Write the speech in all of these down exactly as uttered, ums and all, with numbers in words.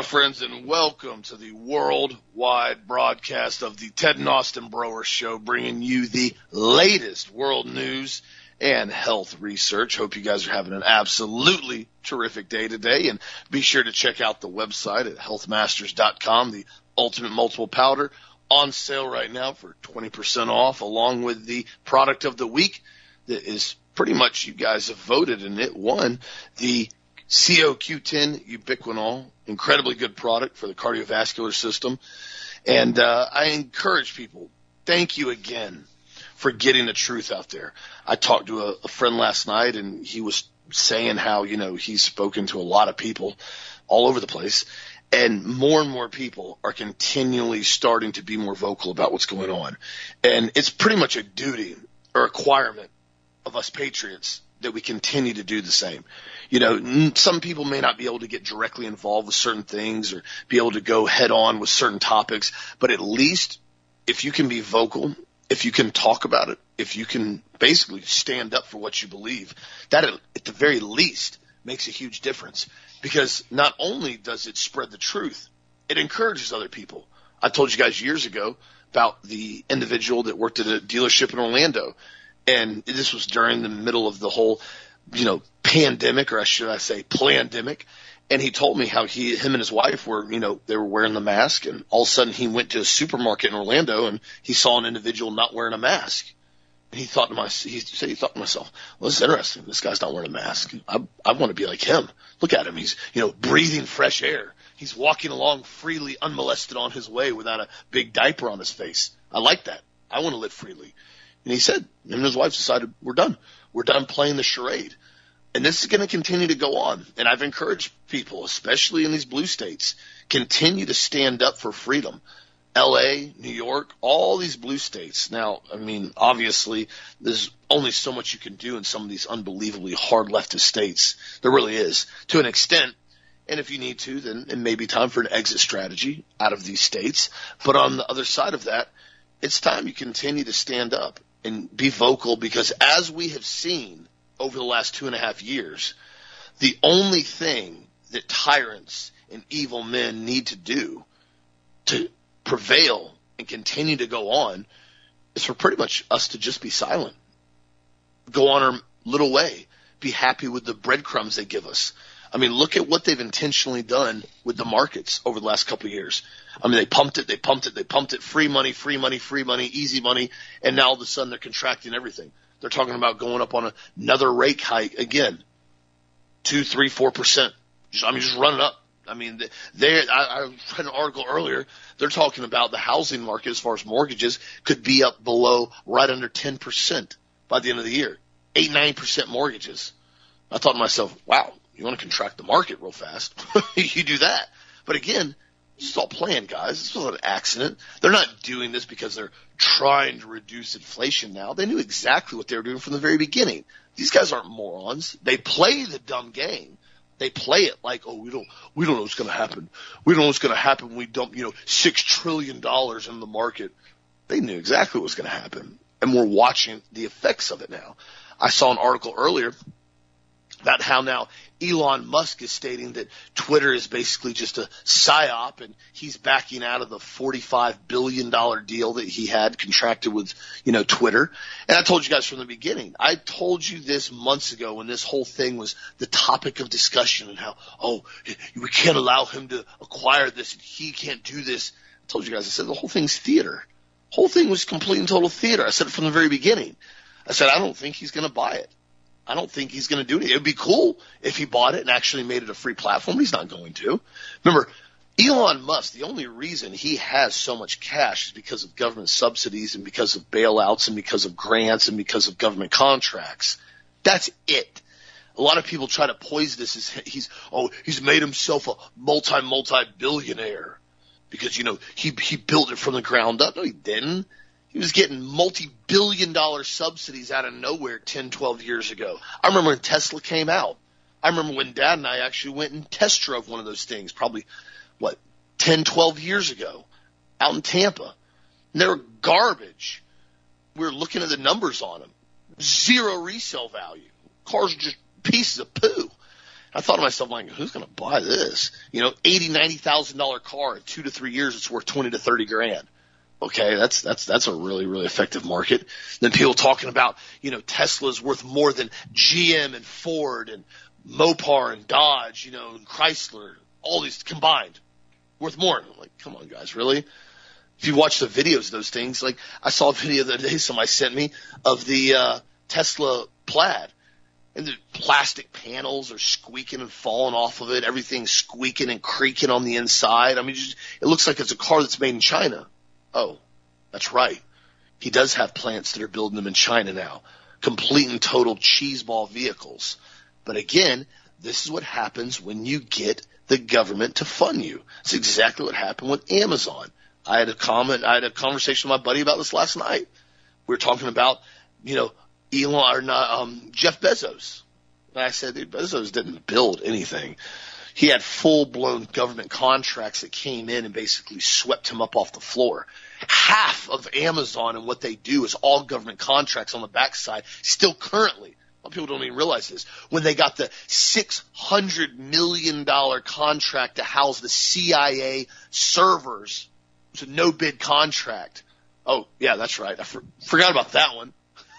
my friends, and welcome to the worldwide broadcast of the Ted and Austin Broer Show, bringing you the latest world news and health research. Hope you guys are having an absolutely terrific day today, and be sure to check out the website at health masters dot com, the Ultimate Multiple Powder, on sale right now for twenty percent off, along with the product of the week that is pretty much, you guys have voted, and it won, the C O Q ten Ubiquinol, incredibly good product for the cardiovascular system. And uh, I encourage people, thank you again for getting the truth out there. I talked to a, a friend last night, and he was saying how, you know, he's spoken to a lot of people all over the place, and more and more people are continually starting to be more vocal about what's going on. And it's pretty much a duty or requirement of us patriots that we continue to do the same. You know, some people may not be able to get directly involved with certain things or be able to go head on with certain topics, but at least if you can be vocal, if you can talk about it, if you can basically stand up for what you believe, that at the very least makes a huge difference, because not only does it spread the truth, it encourages other people. I told you guys years ago about the individual that worked at a dealership in Orlando, and this was during the middle of the whole, you know, pandemic, or should I say plandemic. And he told me how he, him and his wife were, you know, they were wearing the mask, and all of a sudden he went to a supermarket in Orlando and he saw an individual not wearing a mask. And he thought to myself, he said, he thought to myself, well, this is interesting. This guy's not wearing a mask. I, I want to be like him. Look at him. He's, you know, breathing fresh air. He's walking along freely, unmolested on his way without a big diaper on his face. I like that. I want to live freely. And he said, him and his wife decided, we're done. We're done playing the charade. And this is going to continue to go on. And I've encouraged people, especially in these blue states, continue to stand up for freedom. L A, New York, all these blue states. Now, I mean, obviously, there's only so much you can do in some of these unbelievably hard leftist states. There really is, to an extent. And if you need to, then it may be time for an exit strategy out of these states. But on the other side of that, it's time you continue to stand up and be vocal, because as we have seen over the last two and a half years, the only thing that tyrants and evil men need to do to prevail and continue to go on is for pretty much us to just be silent, go on our little way, be happy with the breadcrumbs they give us. I mean, look at what they've intentionally done with the markets over the last couple of years. I mean, they pumped it, they pumped it, they pumped it, free money, free money, free money, easy money, and now all of a sudden they're contracting everything. They're talking about going up on another rate hike again, two, three, four percent. I mean, just run it up. I mean, they. I, I read an article earlier. They're talking about the housing market as far as mortgages could be up below, right under ten percent by the end of the year. Eight, nine percent mortgages. I thought to myself, wow, you want to contract the market real fast? You do that. But again, this is all planned, guys. This was an accident. They're not doing this because they're trying to reduce inflation now. They knew exactly what they were doing from the very beginning. These guys aren't morons. They play the dumb game. They play it like, oh, we don't, we don't know what's going to happen. We don't know what's going to happen when we dump, you know, six trillion dollars in the market. They knew exactly what was going to happen, and we're watching the effects of it now. I saw an article earlier about how now Elon Musk is stating that Twitter is basically just a psyop, and he's backing out of the forty-five billion dollars deal that he had contracted with, you know, Twitter. And I told you guys from the beginning, I told you this months ago when this whole thing was the topic of discussion, and how, oh, we can't allow him to acquire this, and he can't do this. I told you guys, I said the whole thing's theater. The whole thing was complete and total theater. I said it from the very beginning. I said, I don't think he's going to buy it. I don't think he's going to do it. It would be cool if he bought it and actually made it a free platform. He's not going to. Remember, Elon Musk, the only reason he has so much cash is because of government subsidies and because of bailouts and because of grants and because of government contracts. That's it. A lot of people try to poise this as he's, oh, he's made himself a multi, multi-billionaire because, you know, he, he built it from the ground up. No, he didn't. He was getting multi-billion dollar subsidies out of nowhere ten, twelve years ago. I remember when Tesla came out. I remember when Dad and I actually went and test drove one of those things probably, what, ten, twelve years ago out in Tampa. And they were garbage. We were looking at the numbers on them. Zero resale value. Cars are just pieces of poo. I thought to myself, like, who's going to buy this? You know, eighty, ninety thousand dollar car in two to three years, it's worth twenty to thirty grand. Okay, that's that's that's a really really effective market. Then people talking about, you know, Tesla's worth more than G M and Ford and Mopar and Dodge, you know, and Chrysler, all these combined, worth more. I'm like, come on, guys, really? If you watch the videos of those things, like I saw a video the other day somebody sent me of the uh, Tesla Plaid. And the plastic panels are squeaking and falling off of it. Everything's squeaking and creaking on the inside. I mean, just, it looks like it's a car that's made in China. Oh, that's right. He does have plants that are building them in China now. Complete and total cheeseball vehicles. But again, this is what happens when you get the government to fund you. It's exactly what happened with Amazon. I had a comment, I had a conversation with my buddy about this last night. We were talking about, you know, Elon or not, um, Jeff Bezos. And I said, dude, Bezos didn't build anything. He had full-blown government contracts that came in and basically swept him up off the floor. Half of Amazon and what they do is all government contracts on the backside, still currently. A lot of people don't even realize this. When they got the six hundred million dollars contract to house the C I A servers, it was a no-bid contract. Oh, yeah, that's right. I for- forgot about that one.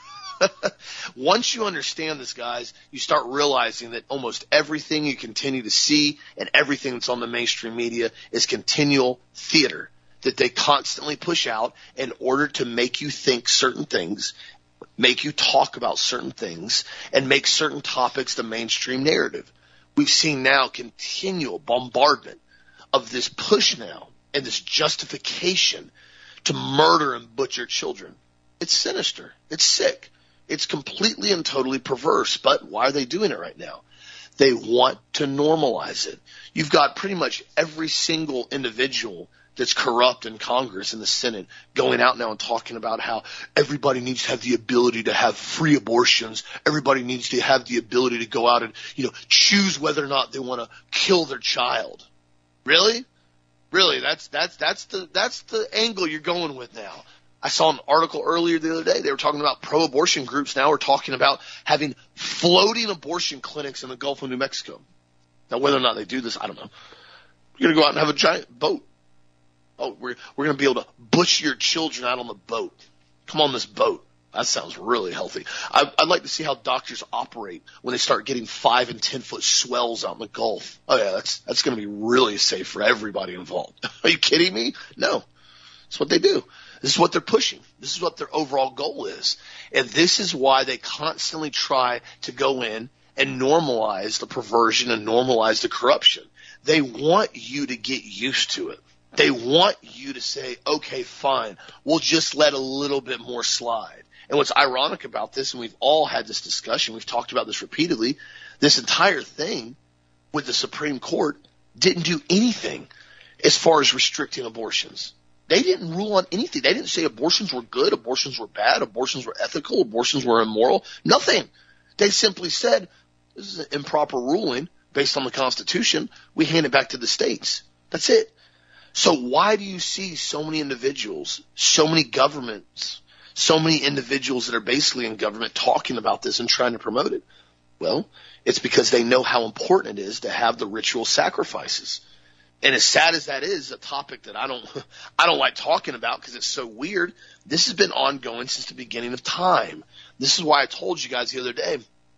Once you understand this, guys, you start realizing that almost everything you continue to see and everything that's on the mainstream media is continual theater that they constantly push out in order to make you think certain things, make you talk about certain things, and make certain topics the mainstream narrative. We've seen now continual bombardment of this push now and this justification to murder and butcher children. It's sinister. It's sick. It's completely and totally perverse, but why are they doing it right now? They want to normalize it. You've got pretty much every single individual that's corrupt in Congress and the Senate going out now and talking about how everybody needs to have the ability to have free abortions. Everybody needs to have the ability to go out and, you know, choose whether or not they want to kill their child. Really? Really? That's, that's, that's the, that's the angle you're going with now. I saw an article earlier the other day. They were talking about pro-abortion groups now are talking about having floating abortion clinics in the Gulf of New Mexico. Now, whether or not they do this, I don't know. You're going to go out and have a giant boat. Oh, we're, we're going to be able to butcher your children out on the boat. Come on this boat. That sounds really healthy. I, I'd like to see how doctors operate when they start getting five and ten foot swells out in the Gulf. Oh yeah, that's, that's going to be really safe for everybody involved. Are you kidding me? No. That's what they do. This is what they're pushing. This is what their overall goal is. And this is why they constantly try to go in and normalize the perversion and normalize the corruption. They want you to get used to it. They want you to say, okay, fine, we'll just let a little bit more slide. And what's ironic about this, and we've all had this discussion, we've talked about this repeatedly, this entire thing with the Supreme Court didn't do anything as far as restricting abortions. They didn't rule on anything. They didn't say abortions were good, abortions were bad, abortions were ethical, abortions were immoral. Nothing. They simply said, this is an improper ruling based on the Constitution. We hand it back to the states. That's it. So why do you see so many individuals, so many governments, so many individuals that are basically in government talking about this and trying to promote it? Well, it's because they know how important it is to have the ritual sacrifices. And as sad as that is, a topic that I don't, I don't like talking about because it's so weird. This has been ongoing since the beginning of time. This is why I told you guys the other day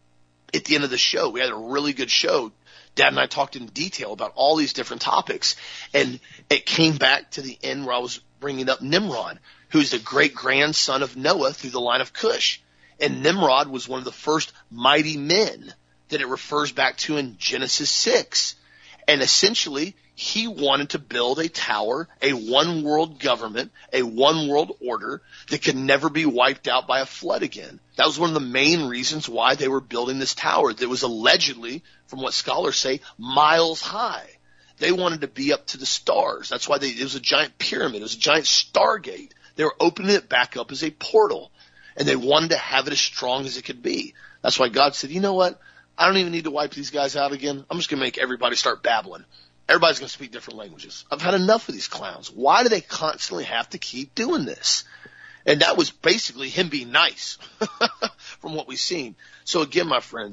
at the end of the show, we had a really good show. Dad and I talked in detail about all these different topics. And it came back to the end where I was bringing up Nimrod, who's the great grandson of Noah through the line of Cush. And Nimrod was one of the first mighty men that it refers back to in Genesis six. And essentially, he wanted to build a tower, a one-world government, a one-world order that could never be wiped out by a flood again. That was one of the main reasons why they were building this tower that was allegedly, from what scholars say, miles high. They wanted to be up to the stars. That's why they, it was a giant pyramid. It was a giant stargate. They were opening it back up as a portal, and they wanted to have it as strong as it could be. That's why God said, you know what? I don't even need to wipe these guys out again. I'm just going to make everybody start babbling. Everybody's going to speak different languages. I've had enough of these clowns. Why do they constantly have to keep doing this? And that was basically him being nice from what we've seen. So again, my friends,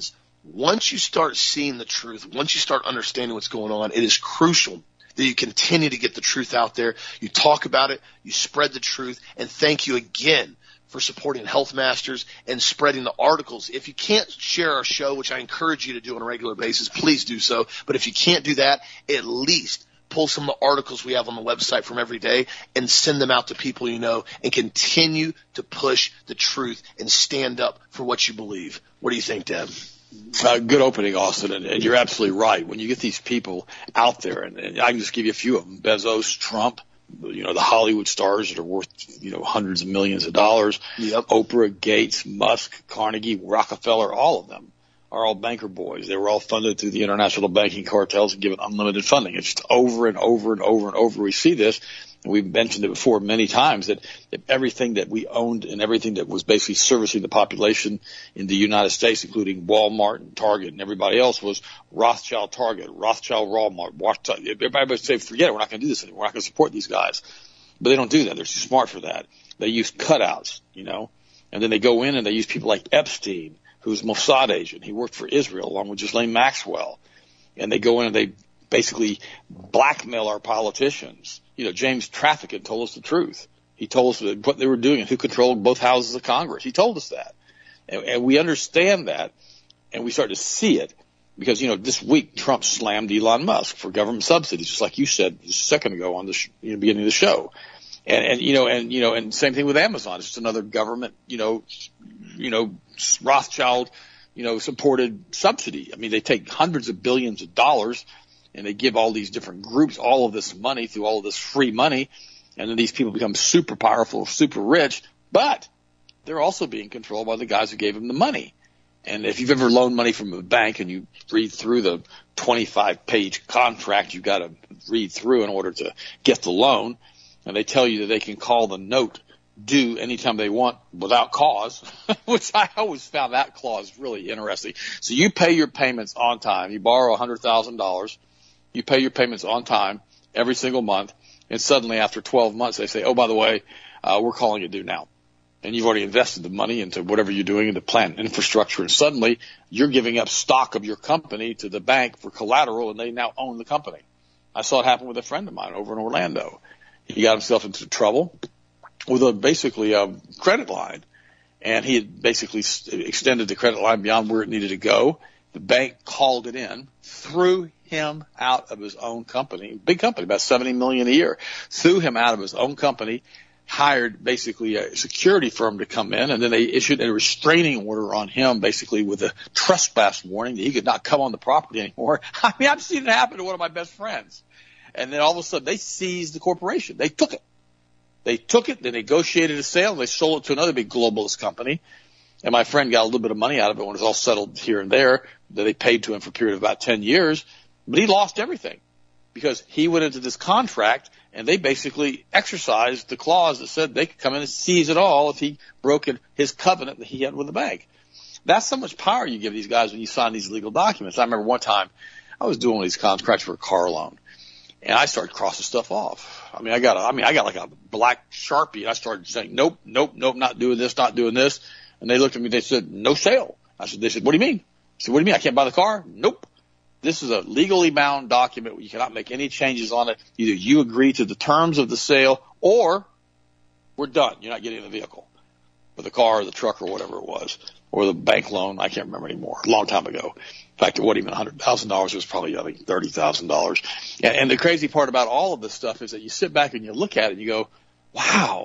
once you start seeing the truth, once you start understanding what's going on, it is crucial that you continue to get the truth out there. You talk about it, you spread the truth, and thank you again for supporting Health Masters and spreading the articles. If you can't share our show, which I encourage you to do on a regular basis, please do so. But if you can't do that, at least pull some of the articles we have on the website from every day and send them out to people you know, and continue to push the truth and stand up for what you believe. What do you think, Deb? Uh, good opening, Austin, and, and you're absolutely right. When you get these people out there, and, and I can just give you a few of them, Bezos, Trump, you know, the Hollywood stars that are worth, you know, hundreds of millions of dollars, yep. Oprah, Gates, Musk, Carnegie, Rockefeller, all of them are all banker boys. They were all funded through the international banking cartels and given unlimited funding. It's just over and over and over and over we see this. And we've mentioned it before many times that, that everything that we owned and everything that was basically servicing the population in the United States, including Walmart and Target and everybody else, was Rothschild Target, Rothschild Walmart. Everybody would say, forget it, we're not going to do this anymore. We're not going to support these guys. But they don't do that. They're too smart for that. They use cutouts, you know, and then they go in and they use people like Epstein, who's a Mossad agent. He worked for Israel along with Ghislaine Maxwell. And they go in and they basically blackmail our politicians. You know, James Traficant told us the truth. He told us what they were doing and who controlled both houses of Congress. He told us that. And, and we understand that, and we start to see it because, you know, this week Trump slammed Elon Musk for government subsidies, just like you said just a second ago on the sh- you know, beginning of the show. And, and, you know, and, you know, and same thing with Amazon. It's just another government, you know, you know, Rothschild, you know, supported subsidy. I mean, they take hundreds of billions of dollars and they give all these different groups all of this money through all of this free money. And then these people become super powerful, super rich, but they're also being controlled by the guys who gave them the money. And if you've ever loaned money from a bank and you read through the twenty-five page contract you've got to read through in order to get the loan, and they tell you that they can call the note due anytime they want without cause, which I always found that clause really interesting. So you pay your payments on time. You borrow one hundred thousand dollars. You pay your payments on time every single month, and suddenly after twelve months they say, oh, by the way, uh, we're calling it due now. And you've already invested the money into whatever you're doing into plant infrastructure, and suddenly you're giving up stock of your company to the bank for collateral, and they now own the company. I saw it happen with a friend of mine over in Orlando. He got himself into trouble with a basically a credit line, and he had basically extended the credit line beyond where it needed to go. The bank called it in, threw him out of his own company, big company, about seventy million dollars a year, threw him out of his own company, hired basically a security firm to come in, and then they issued a restraining order on him basically with a trespass warning that he could not come on the property anymore. I mean, I've seen it happen to one of my best friends. And then all of a sudden they seized the corporation. They took it. They took it, they negotiated a sale, and they sold it to another big globalist company. And my friend got a little bit of money out of it when it was all settled here and there that they paid to him for a period of about ten years. But he lost everything because he went into this contract and they basically exercised the clause that said they could come in and seize it all if he broke his covenant that he had with the bank. That's how much power you give these guys when you sign these legal documents. I remember one time I was doing one of these contracts for a car loan, and I started crossing stuff off. I mean, I got, a, I mean, I got like a black Sharpie, and I started saying, nope, nope, nope, not doing this, not doing this. And they looked at me, they said, no sale. I said, they said, what do you mean? I said, what do you mean? I can't buy the car? Nope. This is a legally bound document. You cannot make any changes on it. Either you agree to the terms of the sale or we're done. You're not getting the vehicle or the car or the truck or whatever it was, or the bank loan. I can't remember anymore. A long time ago. In fact, it wasn't even one hundred thousand dollars. It was probably, I think, thirty thousand dollars. And, and the crazy part about all of this stuff is that you sit back and you look at it and you go, wow.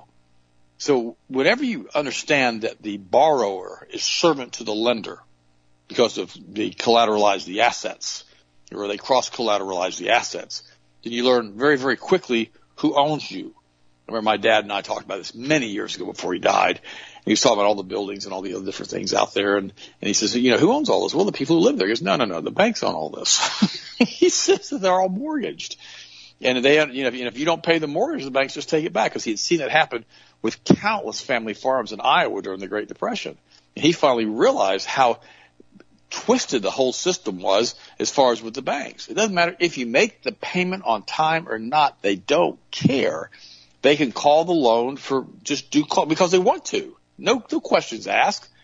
So whenever you understand that the borrower is servant to the lender because of the collateralize the assets, or they cross-collateralize the assets, then you learn very, very quickly who owns you. I remember my dad and I talked about this many years ago before he died. And he was talking about all the buildings and all the other different things out there. And, and he says, you know, who owns all this? Well, the people who live there. He goes, no, no, no, the banks own all this. He says that they're all mortgaged. And they, you know, if you don't pay the mortgage, the banks just take it back, because he had seen it happen with countless family farms in Iowa during the Great Depression. And he finally realized how twisted the whole system was as far as with the banks. It doesn't matter if you make the payment on time or not. They don't care. They can call the loan for just do call because they want to. No, no questions asked.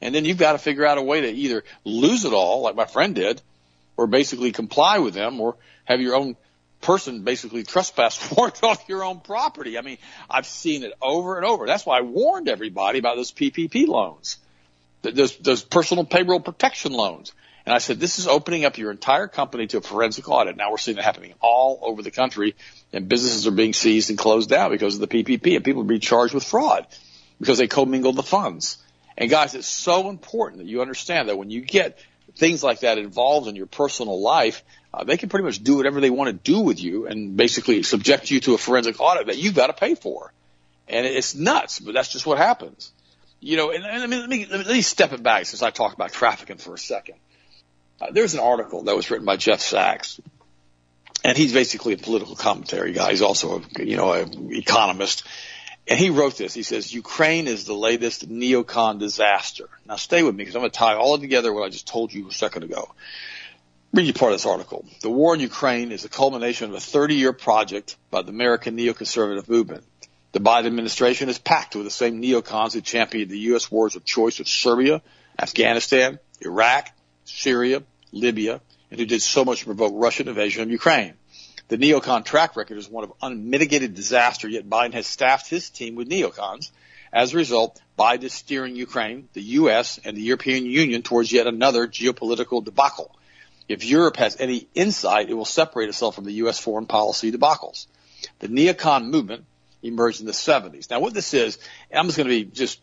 And then you've got to figure out a way to either lose it all, like my friend did, or basically comply with them, or have your own person basically trespass warrant off your own property. I mean, I've seen it over and over. That's why I warned everybody about those P P P loans, those, those personal payroll protection loans. And I said, this is opening up your entire company to a forensic audit. Now we're seeing it happening all over the country, and businesses are being seized and closed down because of the P P P, and people are being charged with fraud because they commingled the funds. And guys, it's so important that you understand that when you get things like that involved in your personal life, uh, they can pretty much do whatever they want to do with you and basically subject you to a forensic audit that you've got to pay for. And it's nuts, but that's just what happens. You know, and, and let, me, let, me, let me step it back since I talk about trafficking for a second. Uh, there's an article that was written by Jeff Sachs, and he's basically a political commentary guy. He's also a, you know, an economist. And he wrote this. He says, Ukraine is the latest neocon disaster. Now stay with me because I'm going to tie all together what I just told you a second ago. Read you part of this article. The war in Ukraine is the culmination of a thirty-year project by the American neoconservative movement. The Biden administration is packed with the same neocons who championed the U S wars of choice with Serbia, Afghanistan, Iraq, Syria, Libya, and who did so much to provoke Russian invasion of Ukraine. The neocon track record is one of unmitigated disaster, yet Biden has staffed his team with neocons. As a result, Biden is steering Ukraine, the U S, and the European Union towards yet another geopolitical debacle. If Europe has any insight, it will separate itself from the U S foreign policy debacles. The neocon movement emerged in the seventies. Now, what this is, and I'm just going to be just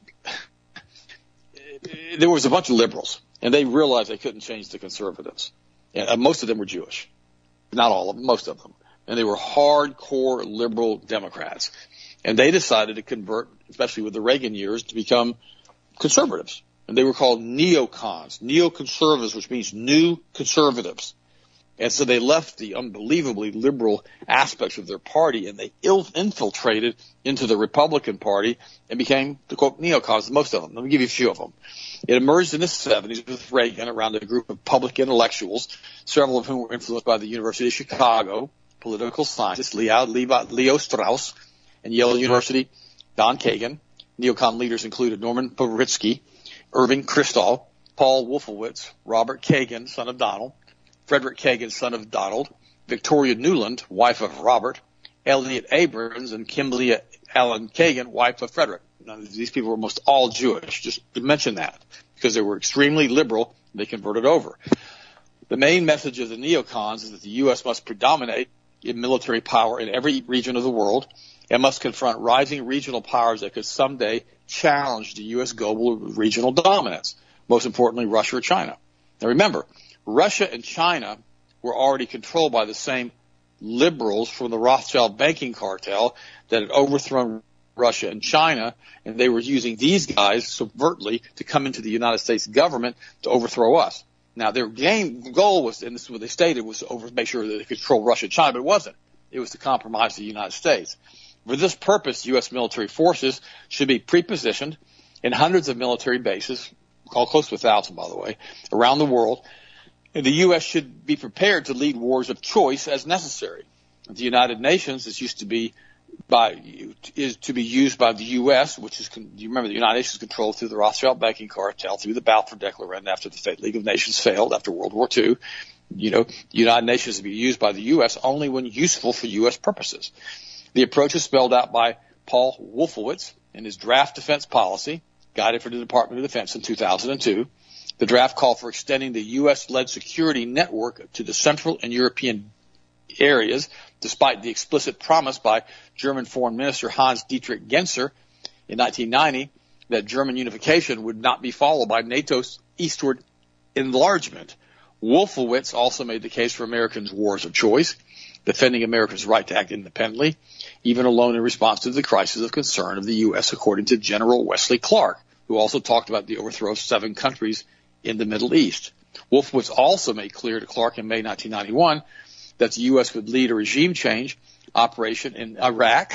– there was a bunch of liberals, and they realized they couldn't change the conservatives. And uh, most of them were Jewish. Not all of them, most of them. And they were hardcore liberal Democrats. And they decided to convert, especially with the Reagan years, to become conservatives. And they were called neocons, neoconservatives, which means new conservatives. And so they left the unbelievably liberal aspects of their party, and they ill infiltrated into the Republican Party and became, the quote, neocons, most of them. Let me give you a few of them. It emerged in the seventies with Reagan around a group of public intellectuals, several of whom were influenced by the University of Chicago, political scientists Leo, Leo Strauss, and Yale University, Don Kagan. Neocon leaders included Norman Povritsky, Irving Kristol, Paul Wolfowitz, Robert Kagan, son of Donald, Frederick Kagan, son of Donald, Victoria Newland, wife of Robert, Elliot Abrams, and Kimberly Allen Kagan, wife of Frederick. Now, these people were almost all Jewish, just to mention that, because they were extremely liberal. They converted over. The main message of the neocons is that the U S must predominate in military power in every region of the world and must confront rising regional powers that could someday challenge the U S global regional dominance, most importantly Russia or China. Now remember, Russia and China were already controlled by the same liberals from the Rothschild banking cartel that had overthrown Russia and China, and they were using these guys subvertly to come into the United States government to overthrow us. Now, their game goal was, and this is what they stated, was to over, make sure that they could control Russia and China, but it wasn't. It was to compromise the United States. For this purpose, U S military forces should be prepositioned in hundreds of military bases, all close to a thousand, by the way, around the world, and the U S should be prepared to lead wars of choice as necessary. The United Nations is used to be by is to be used by the U S, which is, you remember, the United Nations is controlled through the Rothschild banking cartel, through the Balfour Declaration after the League of Nations failed after World War Two. You know, the United Nations is to be used by the U S only when useful for U S purposes. The approach is spelled out by Paul Wolfowitz in his draft defense policy, guided for the Department of Defense in two thousand two. The draft called for extending the U S-led security network to the Central and European areas, despite the explicit promise by German Foreign Minister Hans-Dietrich Genscher in nineteen ninety that German unification would not be followed by NATO's eastward enlargement. Wolfowitz also made the case for Americans' wars of choice, defending America's right to act independently, even alone in response to the crisis of concern of the U S, according to General Wesley Clark, who also talked about the overthrow of seven countries in the Middle East. Wolfowitz also made clear to Clark in May nineteen ninety-one that the U S would lead a regime change operation in Iraq,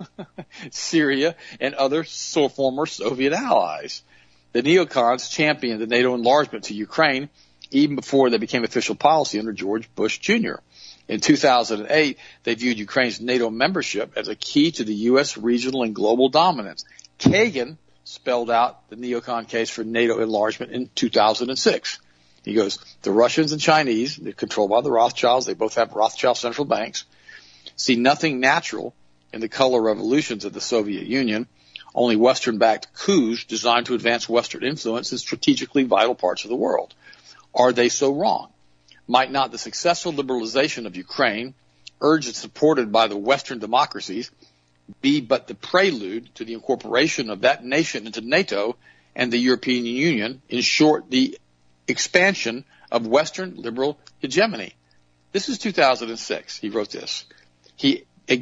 Syria, and other so former Soviet allies. The neocons championed the NATO enlargement to Ukraine even before they became official policy under George Bush Junior In two thousand eight, they viewed Ukraine's NATO membership as a key to the U S regional and global dominance. Kagan spelled out the neocon case for NATO enlargement in two thousand six. He goes, the Russians and Chinese, they're controlled by the Rothschilds, they both have Rothschild central banks, see nothing natural in the color revolutions of the Soviet Union, only Western-backed coups designed to advance Western influence in strategically vital parts of the world. Are they so wrong? Might not the successful liberalization of Ukraine, urged and supported by the Western democracies, be but the prelude to the incorporation of that nation into NATO and the European Union, in short, the expansion of Western liberal hegemony? This is two thousand six. He wrote this. He,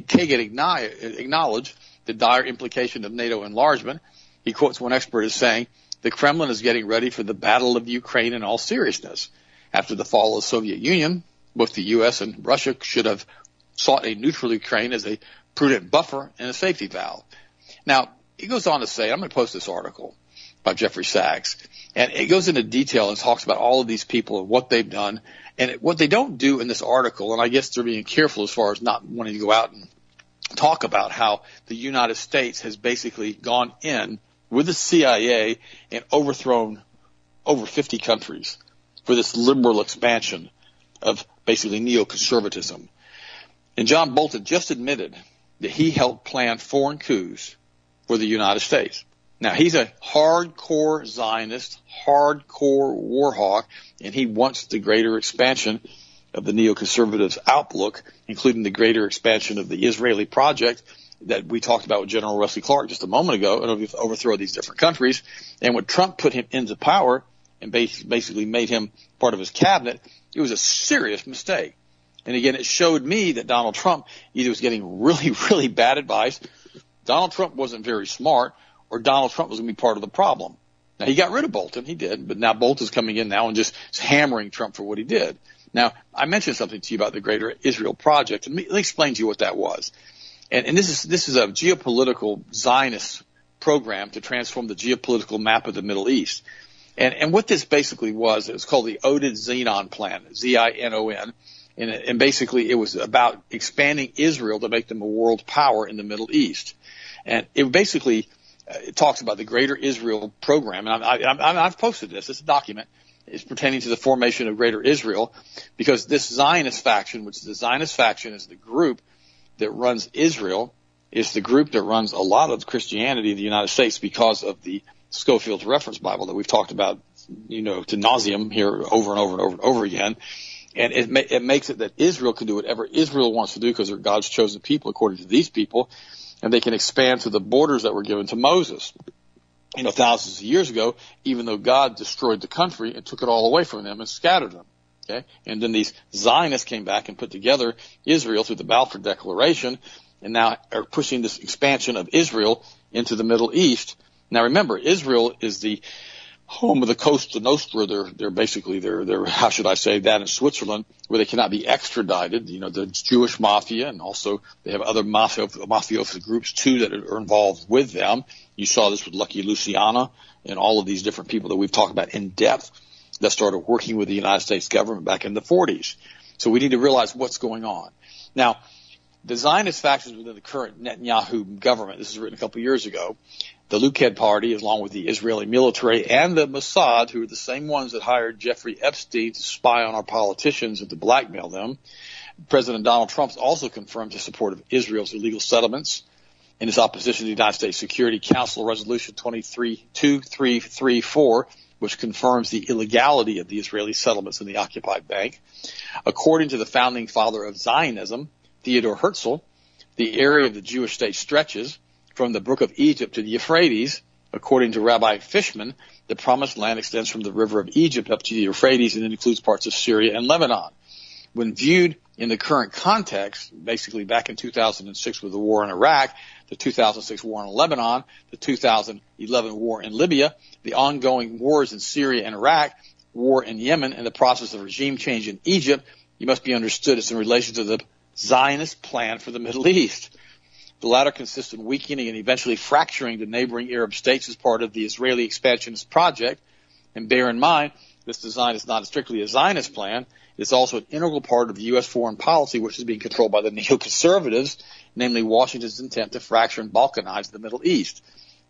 Kagan acknowledged the dire implication of NATO enlargement. He quotes one expert as saying, the Kremlin is getting ready for the battle of Ukraine in all seriousness. After the fall of the Soviet Union, both the U S and Russia should have sought a neutral Ukraine as a prudent buffer and a safety valve. Now, he goes on to say, I'm going to post this article by Jeffrey Sachs, and it goes into detail and talks about all of these people and what they've done. And it, what they don't do in this article, and I guess they're being careful as far as not wanting to go out and talk about how the United States has basically gone in with the C I A and overthrown over fifty countries for this liberal expansion of basically neoconservatism. And John Bolton just admitted that he helped plan foreign coups for the United States. Now, he's a hardcore Zionist, hardcore war hawk, and he wants the greater expansion of the neoconservatives' outlook, including the greater expansion of the Israeli project that we talked about with General Wesley Clark just a moment ago, and overthrow these different countries. And when Trump put him into power and basically made him part of his cabinet, it was a serious mistake. And again, it showed me that Donald Trump either was getting really, really bad advice, Donald Trump wasn't very smart, or Donald Trump was going to be part of the problem. Now, he got rid of Bolton, he did, but now Bolton's coming in now and just hammering Trump for what he did. Now, I mentioned something to you about the Greater Israel Project, and let me explain to you what that was. And, and this is this is a geopolitical Zionist program to transform the geopolitical map of the Middle East. And, and what this basically was, it was called the Oded Zinon Plan, Z I N O N, and, and basically it was about expanding Israel to make them a world power in the Middle East. And it basically uh, it talks about the Greater Israel Program, and I, I, I've posted this. It's a document. It's pertaining to the formation of Greater Israel, because this Zionist faction, which is the Zionist faction is the group that runs Israel, is the group that runs a lot of Christianity in the United States because of the Scofield's Reference Bible that we've talked about, you know, to nauseam here over and over and over and over again. And it, ma- it makes it that Israel can do whatever Israel wants to do because they're God's chosen people, according to these people, and they can expand to the borders that were given to Moses, you know, thousands of years ago, even though God destroyed the country and took it all away from them and scattered them. Okay. And then these Zionists came back and put together Israel through the Balfour Declaration, and now are pushing this expansion of Israel into the Middle East. Now remember, Israel is the home of the Costa Nostra. They're, they're basically, they're, they're, how should I say that, in Switzerland, where they cannot be extradited. You know, the Jewish mafia, and also they have other mafia, mafioso groups too that are involved with them. You saw this with Lucky Luciano and all of these different people that we've talked about in depth that started working with the United States government back in the forties. So we need to realize what's going on. Now, the Zionist factions within the current Netanyahu government, this was written a couple of years ago, the Likud Party, along with the Israeli military and the Mossad, who are the same ones that hired Jeffrey Epstein to spy on our politicians and to blackmail them. President Donald Trump also confirmed his support of Israel's illegal settlements in his opposition to the United States Security Council Resolution twenty-three two three three four, which confirms the illegality of the Israeli settlements in the occupied bank. According to the founding father of Zionism, Theodor Herzl, the area of the Jewish state stretches from the Brook of Egypt to the Euphrates. According to Rabbi Fishman, the Promised Land extends from the river of Egypt up to the Euphrates and it includes parts of Syria and Lebanon. When viewed in the current context, basically back in two thousand six with the war in Iraq, the two thousand six war in Lebanon, the two thousand eleven war in Libya, the ongoing wars in Syria and Iraq, war in Yemen, and the process of regime change in Egypt, you must be understood as in relation to the Zionist plan for the Middle East. The latter consists in weakening and eventually fracturing the neighboring Arab states as part of the Israeli expansionist project. And bear in mind, this design is not strictly a Zionist plan. It's also an integral part of the U S foreign policy, which is being controlled by the neoconservatives, namely Washington's intent to fracture and balkanize the Middle East.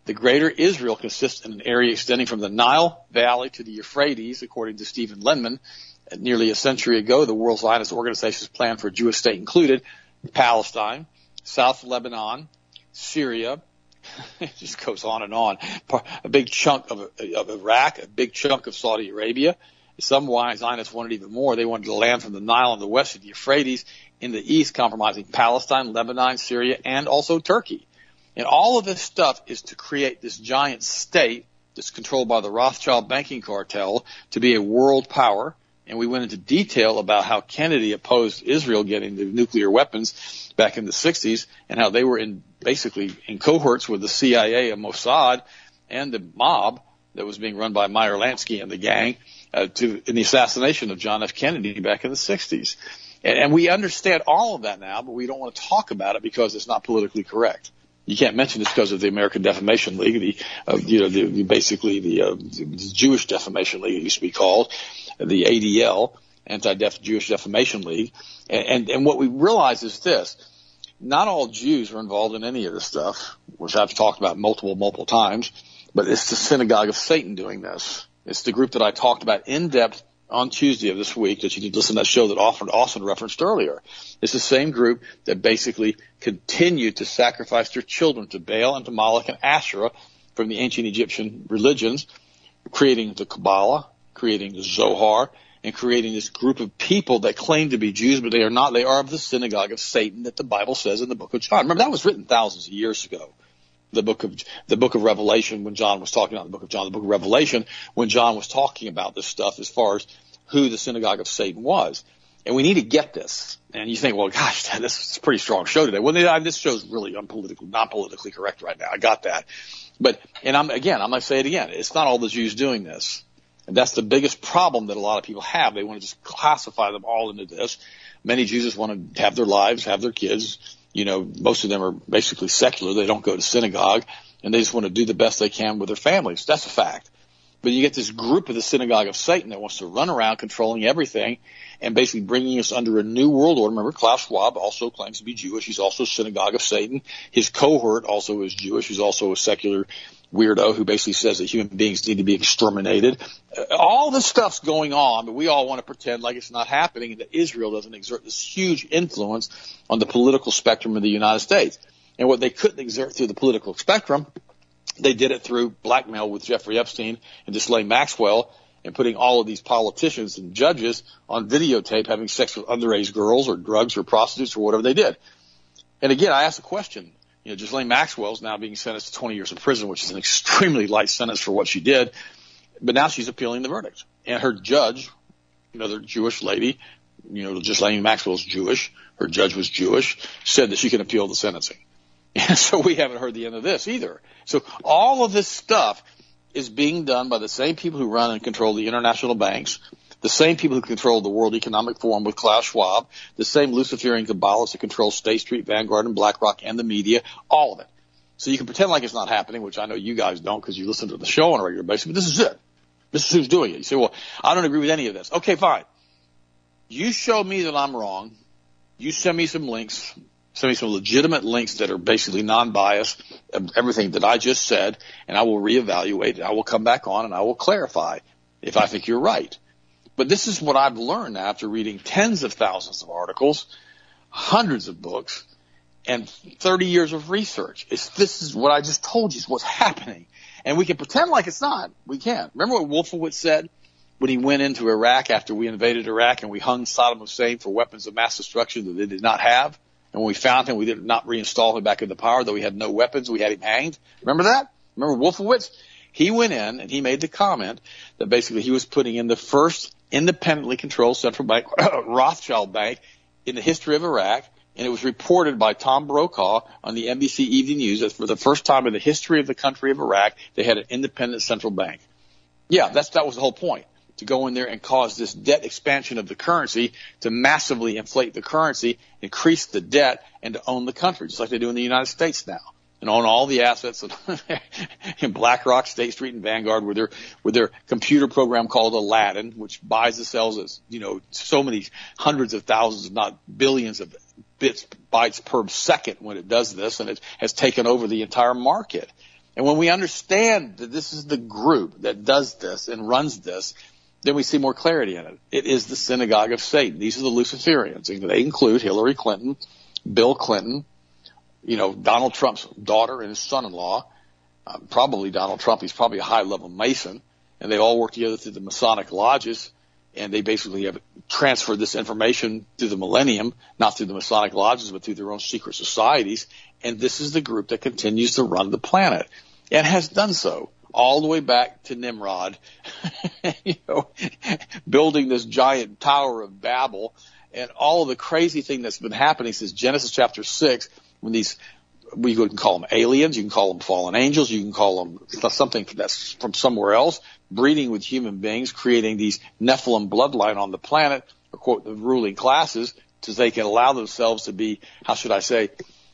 The greater Israel consists in an area extending from the Nile Valley to the Euphrates, according to Stephen Lenman. Nearly a century ago, the World Zionist Organization's plan for a Jewish state included Palestine, South Lebanon, Syria. It just goes on and on. A big chunk of, of Iraq, a big chunk of Saudi Arabia. Some Zionists wanted even more. They wanted the land from the Nile in the west to the Euphrates in the east, compromising Palestine, Lebanon, Syria, and also Turkey. And all of this stuff is to create this giant state that's controlled by the Rothschild banking cartel to be a world power. And we went into detail about how Kennedy opposed Israel getting the nuclear weapons back in the sixties and how they were in basically in cohorts with the C I A and Mossad and the mob that was being run by Meyer Lansky and the gang uh, to in the assassination of John F. Kennedy back in the sixties. And, and we understand all of that now, but we don't want to talk about it because it's not politically correct. You can't mention this because of the American Defamation League, the, uh, you know, the, the basically the, uh, the Jewish Defamation League, it used to be called, the A D L, Anti-Jewish Defamation League. And, and, and what we realize is this. Not all Jews are involved in any of this stuff, which I've talked about multiple, multiple times, but it's the synagogue of Satan doing this. It's the group that I talked about in depth on Tuesday of this week that you can listen to that show that Austin referenced earlier. It's the same group that basically continued to sacrifice their children to Baal and to Moloch and Asherah from the ancient Egyptian religions, creating the Kabbalah, creating the Zohar, and creating this group of people that claim to be Jews, but they are not. They are of the synagogue of Satan that the Bible says in the book of John. Remember, that was written thousands of years ago. The book of the book of Revelation, when John was talking about the book of John, the book of Revelation, when John was talking about this stuff as far as who the synagogue of Satan was. And we need to get this. And you think, well, gosh, Dad, this is a pretty strong show today. Well, this show's really unpolitical, not politically correct right now. I got that. But, and I'm, again, I'm going to say it again. It's not all the Jews doing this. And that's the biggest problem that a lot of people have. They want to just classify them all into this. Many Jews just want to have their lives, have their kids. You know, most of them are basically secular. They don't go to synagogue, and they just want to do the best they can with their families. That's a fact. But you get this group of the synagogue of Satan that wants to run around controlling everything and basically bringing us under a new world order. Remember, Klaus Schwab also claims to be Jewish. He's also a synagogue of Satan. His cohort also is Jewish. He's also a secular weirdo who basically says that human beings need to be exterminated. Uh, all this stuff's going on, but we all want to pretend like it's not happening and that Israel doesn't exert this huge influence on the political spectrum of the United States. And what they couldn't exert through the political spectrum, they did it through blackmail with Jeffrey Epstein and Ghislaine Maxwell and putting all of these politicians and judges on videotape having sex with underage girls or drugs or prostitutes or whatever they did. And again, I asked a question. You know, Ghislaine Maxwell is now being sentenced to twenty years in prison, which is an extremely light sentence for what she did. But now she's appealing the verdict. And her judge, another Jewish lady, you know, Ghislaine Maxwell's Jewish, her judge was Jewish, said that she can appeal the sentencing. And so we haven't heard the end of this either. So all of this stuff is being done by the same people who run and control the international banks, the same people who control the World Economic Forum with Klaus Schwab, the same Luciferian Kabbalists that control State Street, Vanguard, and BlackRock and the media, all of it. So you can pretend like it's not happening, which I know you guys don't because you listen to the show on a regular basis, but this is it. This is who's doing it. You say, well, I don't agree with any of this. Okay, fine. You show me that I'm wrong. You send me some links. Send me some legitimate links that are basically non-biased, everything that I just said, and I will reevaluate. I will come back on and I will clarify if I think you're right. But this is what I've learned after reading tens of thousands of articles, hundreds of books, and thirty years of research. It's, this is what I just told you is what's happening. And we can pretend like it's not. We can't. Remember what Wolfowitz said when he went into Iraq after we invaded Iraq and we hung Saddam Hussein for weapons of mass destruction that they did not have? And when we found him, we did not reinstall him back into power, though he had no weapons. We had him hanged. Remember that? Remember Wolfowitz? He went in and he made the comment that basically he was putting in the first independently controlled central bank, Rothschild Bank, in the history of Iraq. And it was reported by Tom Brokaw on the N B C Evening News that for the first time in the history of the country of Iraq, they had an independent central bank. Yeah, that's, that was the whole point. To go in there and cause this debt expansion of the currency to massively inflate the currency, increase the debt, and to own the country, just like they do in the United States now, and own all the assets of in BlackRock, State Street, and Vanguard with their with their computer program called Aladdin, which buys and sells as you know so many hundreds of thousands, if not billions of bits bytes per second when it does this, and it has taken over the entire market. And when we understand that this is the group that does this and runs this, then we see more clarity in it. It is the synagogue of Satan. These are the Luciferians. They include Hillary Clinton, Bill Clinton, you know, Donald Trump's daughter and his son-in-law, uh, probably Donald Trump. He's probably a high-level Mason. And they all work together through the Masonic lodges. And they basically have transferred this information through the millennium, not through the Masonic lodges, but through their own secret societies. And this is the group that continues to run the planet and has done so all the way back to Nimrod, you know, building this giant Tower of Babel and all of the crazy thing that's been happening since Genesis chapter six, when these, we can call them aliens, you can call them fallen angels, you can call them something that's from somewhere else, breeding with human beings, creating these Nephilim bloodline on the planet, or quote, the ruling classes, so they can allow themselves to be, how should I say,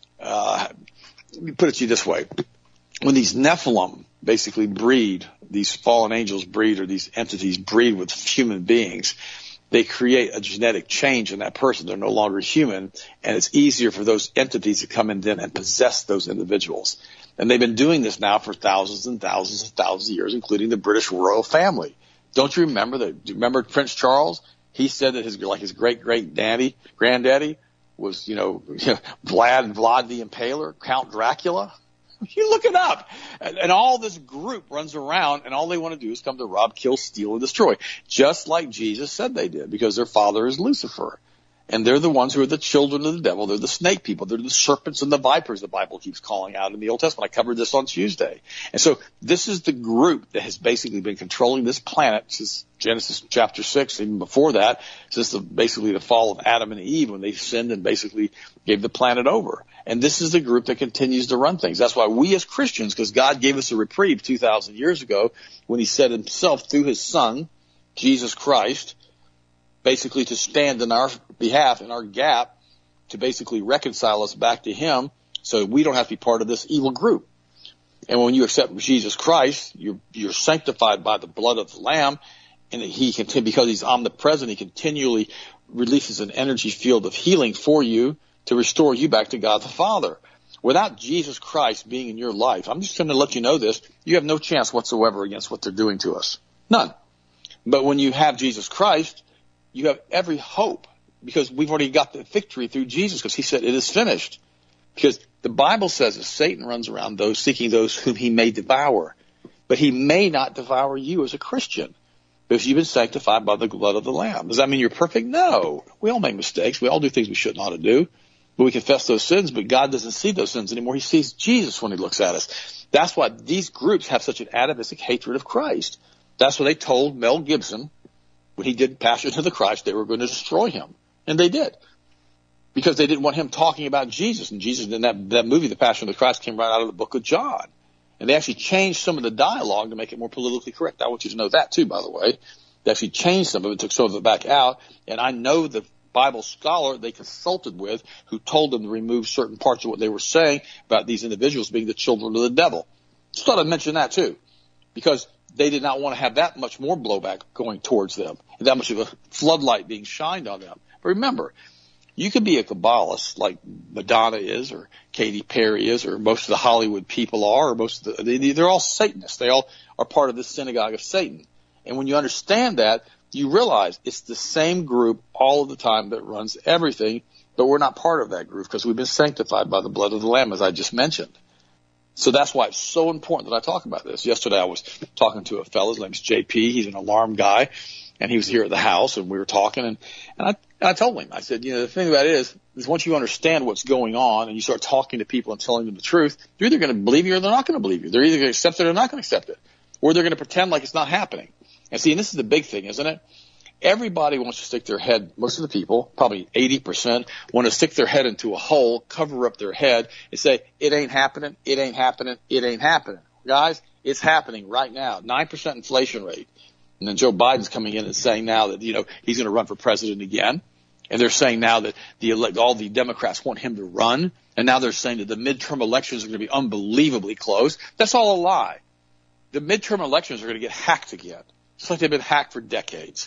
uh, let me put it to you this way. When these Nephilim basically breed, these fallen angels breed, or these entities breed with human beings, they create a genetic change in that person. They're no longer human, and it's easier for those entities to come in then and possess those individuals. And they've been doing this now for thousands and thousands and thousands of years, including the British royal family. Don't you remember that? Do you remember Prince Charles? He said that his, like his great great daddy, granddaddy was, you know, Vlad and Vlad the Impaler, Count Dracula. You look it up. And, and all this group runs around, and all they want to do is come to rob, kill, steal, and destroy, just like Jesus said they did, because their father is Lucifer. And they're the ones who are the children of the devil. They're the snake people. They're the serpents and the vipers the Bible keeps calling out in the Old Testament. I covered this on Tuesday. And so this is the group that has basically been controlling this planet since Genesis chapter six, even before that, since the, basically the fall of Adam and Eve, when they sinned and basically gave the planet over. And this is the group that continues to run things. That's why we as Christians, because God gave us a reprieve two thousand years ago when he said himself through his son, Jesus Christ, basically to stand in our behalf, in our gap, to basically reconcile us back to him so we don't have to be part of this evil group. And when you accept Jesus Christ, you're, you're sanctified by the blood of the Lamb, and he can, because he's omnipresent, he continually releases an energy field of healing for you to restore you back to God the Father. Without Jesus Christ being in your life, I'm just going to let you know this, you have no chance whatsoever against what they're doing to us. None. But when you have Jesus Christ, you have every hope, because we've already got the victory through Jesus, because he said it is finished. Because the Bible says that Satan runs around those seeking those whom he may devour. But he may not devour you as a Christian, because you've been sanctified by the blood of the Lamb. Does that mean you're perfect? No. We all make mistakes. We all do things we shouldn't ought to do. But we confess those sins, but God doesn't see those sins anymore. He sees Jesus when he looks at us. That's why these groups have such an atavistic hatred of Christ. That's what they told Mel Gibson when he did Passion of the Christ, they were going to destroy him. And they did. Because they didn't want him talking about Jesus. And Jesus in that, that movie, The Passion of the Christ, came right out of the book of John. And they actually changed some of the dialogue to make it more politically correct. I want you to know that too, by the way. They actually changed some of it, took some of it back out. And I know the Bible scholar they consulted with who told them to remove certain parts of what they were saying about these individuals being the children of the devil. Just thought I'd mention that too. Because they did not want to have that much more blowback going towards them, and that much of a floodlight being shined on them. But remember, you could be a Kabbalist like Madonna is, or Katy Perry is, or most of the Hollywood people are, or most of the, they, they're all Satanists. They all are part of this synagogue of Satan. And when you understand that, you realize it's the same group all of the time that runs everything, but we're not part of that group because we've been sanctified by the blood of the Lamb, as I just mentioned. So that's why it's so important that I talk about this. Yesterday I was talking to a fellow, his name's J P, he's an alarm guy, and he was here at the house, and we were talking, and, and, I, and I told him, I said, you know, the thing about it is, is once you understand what's going on and you start talking to people and telling them the truth, they're either going to believe you or they're not going to believe you. They're either going to accept it or not going to accept it. Or they're going to pretend like it's not happening. And see, and this is the big thing, isn't it? Everybody wants to stick their head, most of the people, probably eighty percent, want to stick their head into a hole, cover up their head, and say, it ain't happening, it ain't happening, it ain't happening. Guys, it's happening right now. nine percent inflation rate. And then Joe Biden's coming in and saying now that, you know, he's going to run for president again. And they're saying now that the all the Democrats want him to run. And now they're saying that the midterm elections are going to be unbelievably close. That's all a lie. The midterm elections are going to get hacked again, just like they've been hacked for decades.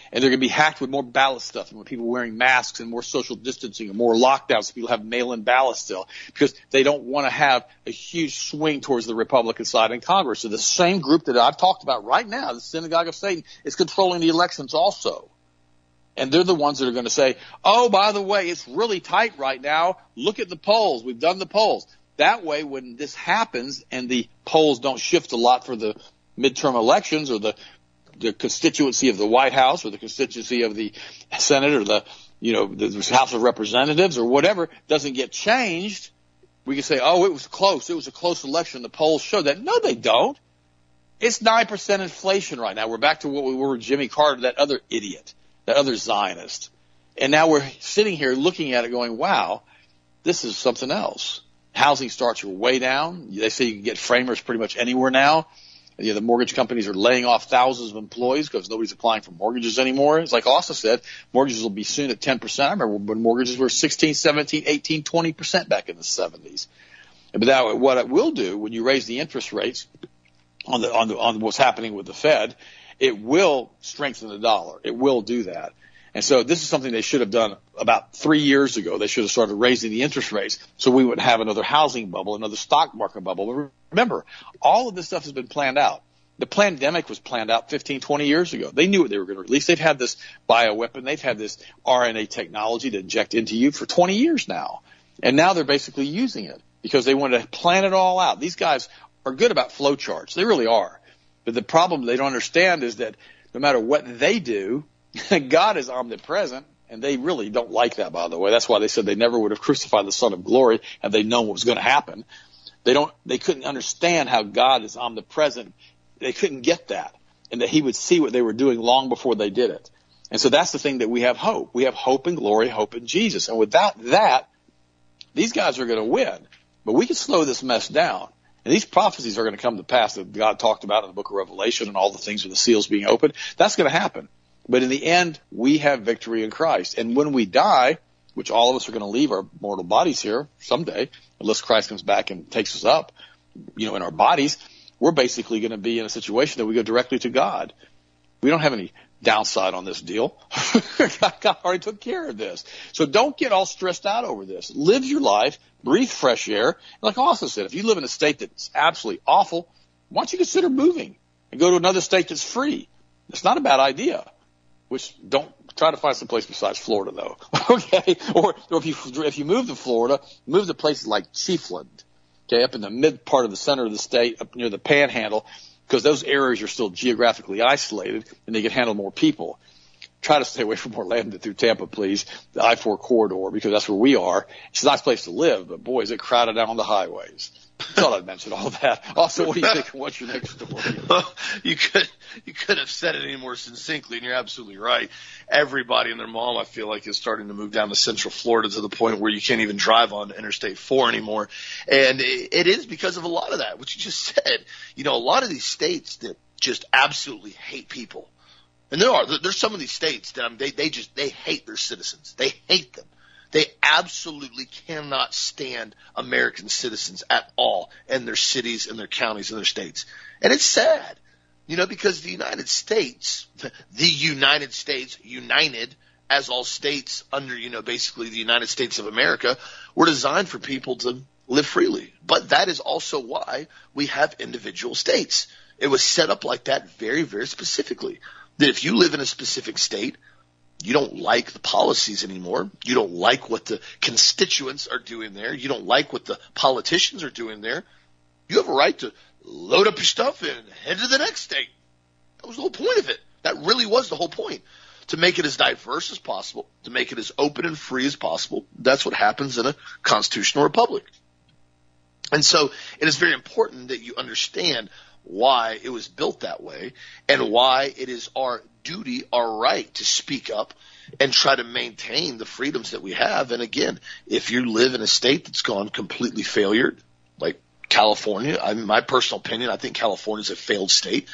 And they're going to be hacked with more ballot stuff and with people wearing masks and more social distancing and more lockdowns. So people have mail-in ballots still because they don't want to have a huge swing towards the Republican side in Congress. So the same group that I've talked about right now, the synagogue of Satan, is controlling the elections also. And they're the ones that are going to say, oh, by the way, it's really tight right now. Look at the polls. We've done the polls. That way, when this happens and the polls don't shift a lot for the midterm elections or the the constituency of the White House or the constituency of the Senate or the, you know, the House of Representatives or whatever doesn't get changed, we can say, oh, it was close. It was a close election. The polls show that. No, they don't. It's nine percent inflation right now. We're back to what we were with Jimmy Carter, that other idiot, that other Zionist. And now we're sitting here looking at it going, wow, this is something else. Housing starts are way down. They say you can get framers pretty much anywhere now. You know, the mortgage companies are laying off thousands of employees because nobody's applying for mortgages anymore. It's like Austin said, mortgages will be soon at ten percent. I remember when mortgages were sixteen, seventeen, eighteen, twenty percent back in the seventies. But that, what it will do when you raise the interest rates on the, on the, on what's happening with the Fed, it will strengthen the dollar. It will do that. And so this is something they should have done about three years ago. They should have started raising the interest rates so we wouldn't have another housing bubble, another stock market bubble. But remember, all of this stuff has been planned out. The pandemic was planned out fifteen, twenty years ago. They knew what they were going to release. They've had this bioweapon. They've had this R N A technology to inject into you for twenty years now. And now they're basically using it because they want to plan it all out. These guys are good about flow charts. They really are. But the problem they don't understand is that no matter what they do, God is omnipresent, and they really don't like that, by the way. That's why they said they never would have crucified the Son of Glory had they known what was going to happen. They don't, they couldn't understand how God is omnipresent. They couldn't get that, and that he would see what they were doing long before they did it. And so that's the thing that we have hope. We have hope in glory, hope in Jesus. And without that, these guys are going to win. But we can slow this mess down. And these prophecies are going to come to pass that God talked about in the book of Revelation and all the things with the seals being opened. That's going to happen. But in the end, we have victory in Christ. And when we die, which all of us are going to leave our mortal bodies here someday, unless Christ comes back and takes us up, you know, in our bodies, we're basically going to be in a situation that we go directly to God. We don't have any downside on this deal. God already took care of this. So don't get all stressed out over this. Live your life, breathe fresh air. Like Austin said, if you live in a state that's absolutely awful, why don't you consider moving and go to another state that's free? It's not a bad idea. Which don't try to find some place besides Florida, though. Okay, or, or if you if you move to Florida, move to places like Chiefland, okay, up in the mid part of the center of the state, up near the Panhandle, because those areas are still geographically isolated and they can handle more people. Try to stay away from Orlando through Tampa, please, the I four corridor, because that's where we are. It's a nice place to live, but boy, is it crowded out on the highways. I thought I'd mention all that. Also, what do you think? What's your next story? Well, you could you could have said it any more succinctly, and you're absolutely right. Everybody and their mom, I feel like, is starting to move down to Central Florida to the point where you can't even drive on Interstate four anymore. And it, it is because of a lot of that, what you just said. You know, a lot of these states that just absolutely hate people. And there are. There's some of these states that I mean, they, they just they hate their citizens. They hate them. They absolutely cannot stand American citizens at all in their cities and their counties and their states. And it's sad, you know, because the United States, the United States, united as all states under, you know, basically the United States of America, were designed for people to live freely. But that is also why we have individual states. It was set up like that very, very specifically. That if you live in a specific state, you don't like the policies anymore. You don't like what the constituents are doing there. You don't like what the politicians are doing there. You have a right to load up your stuff and head to the next state. That was the whole point of it. That really was the whole point. To make it as diverse as possible, to make it as open and free as possible. That's what happens in a constitutional republic. And so it is very important that you understand why it was built that way and why it is our duty, our right to speak up and try to maintain the freedoms that we have. And again, if you live in a state that's gone completely failure, like California, I mean, my personal opinion, I think California is a failed state.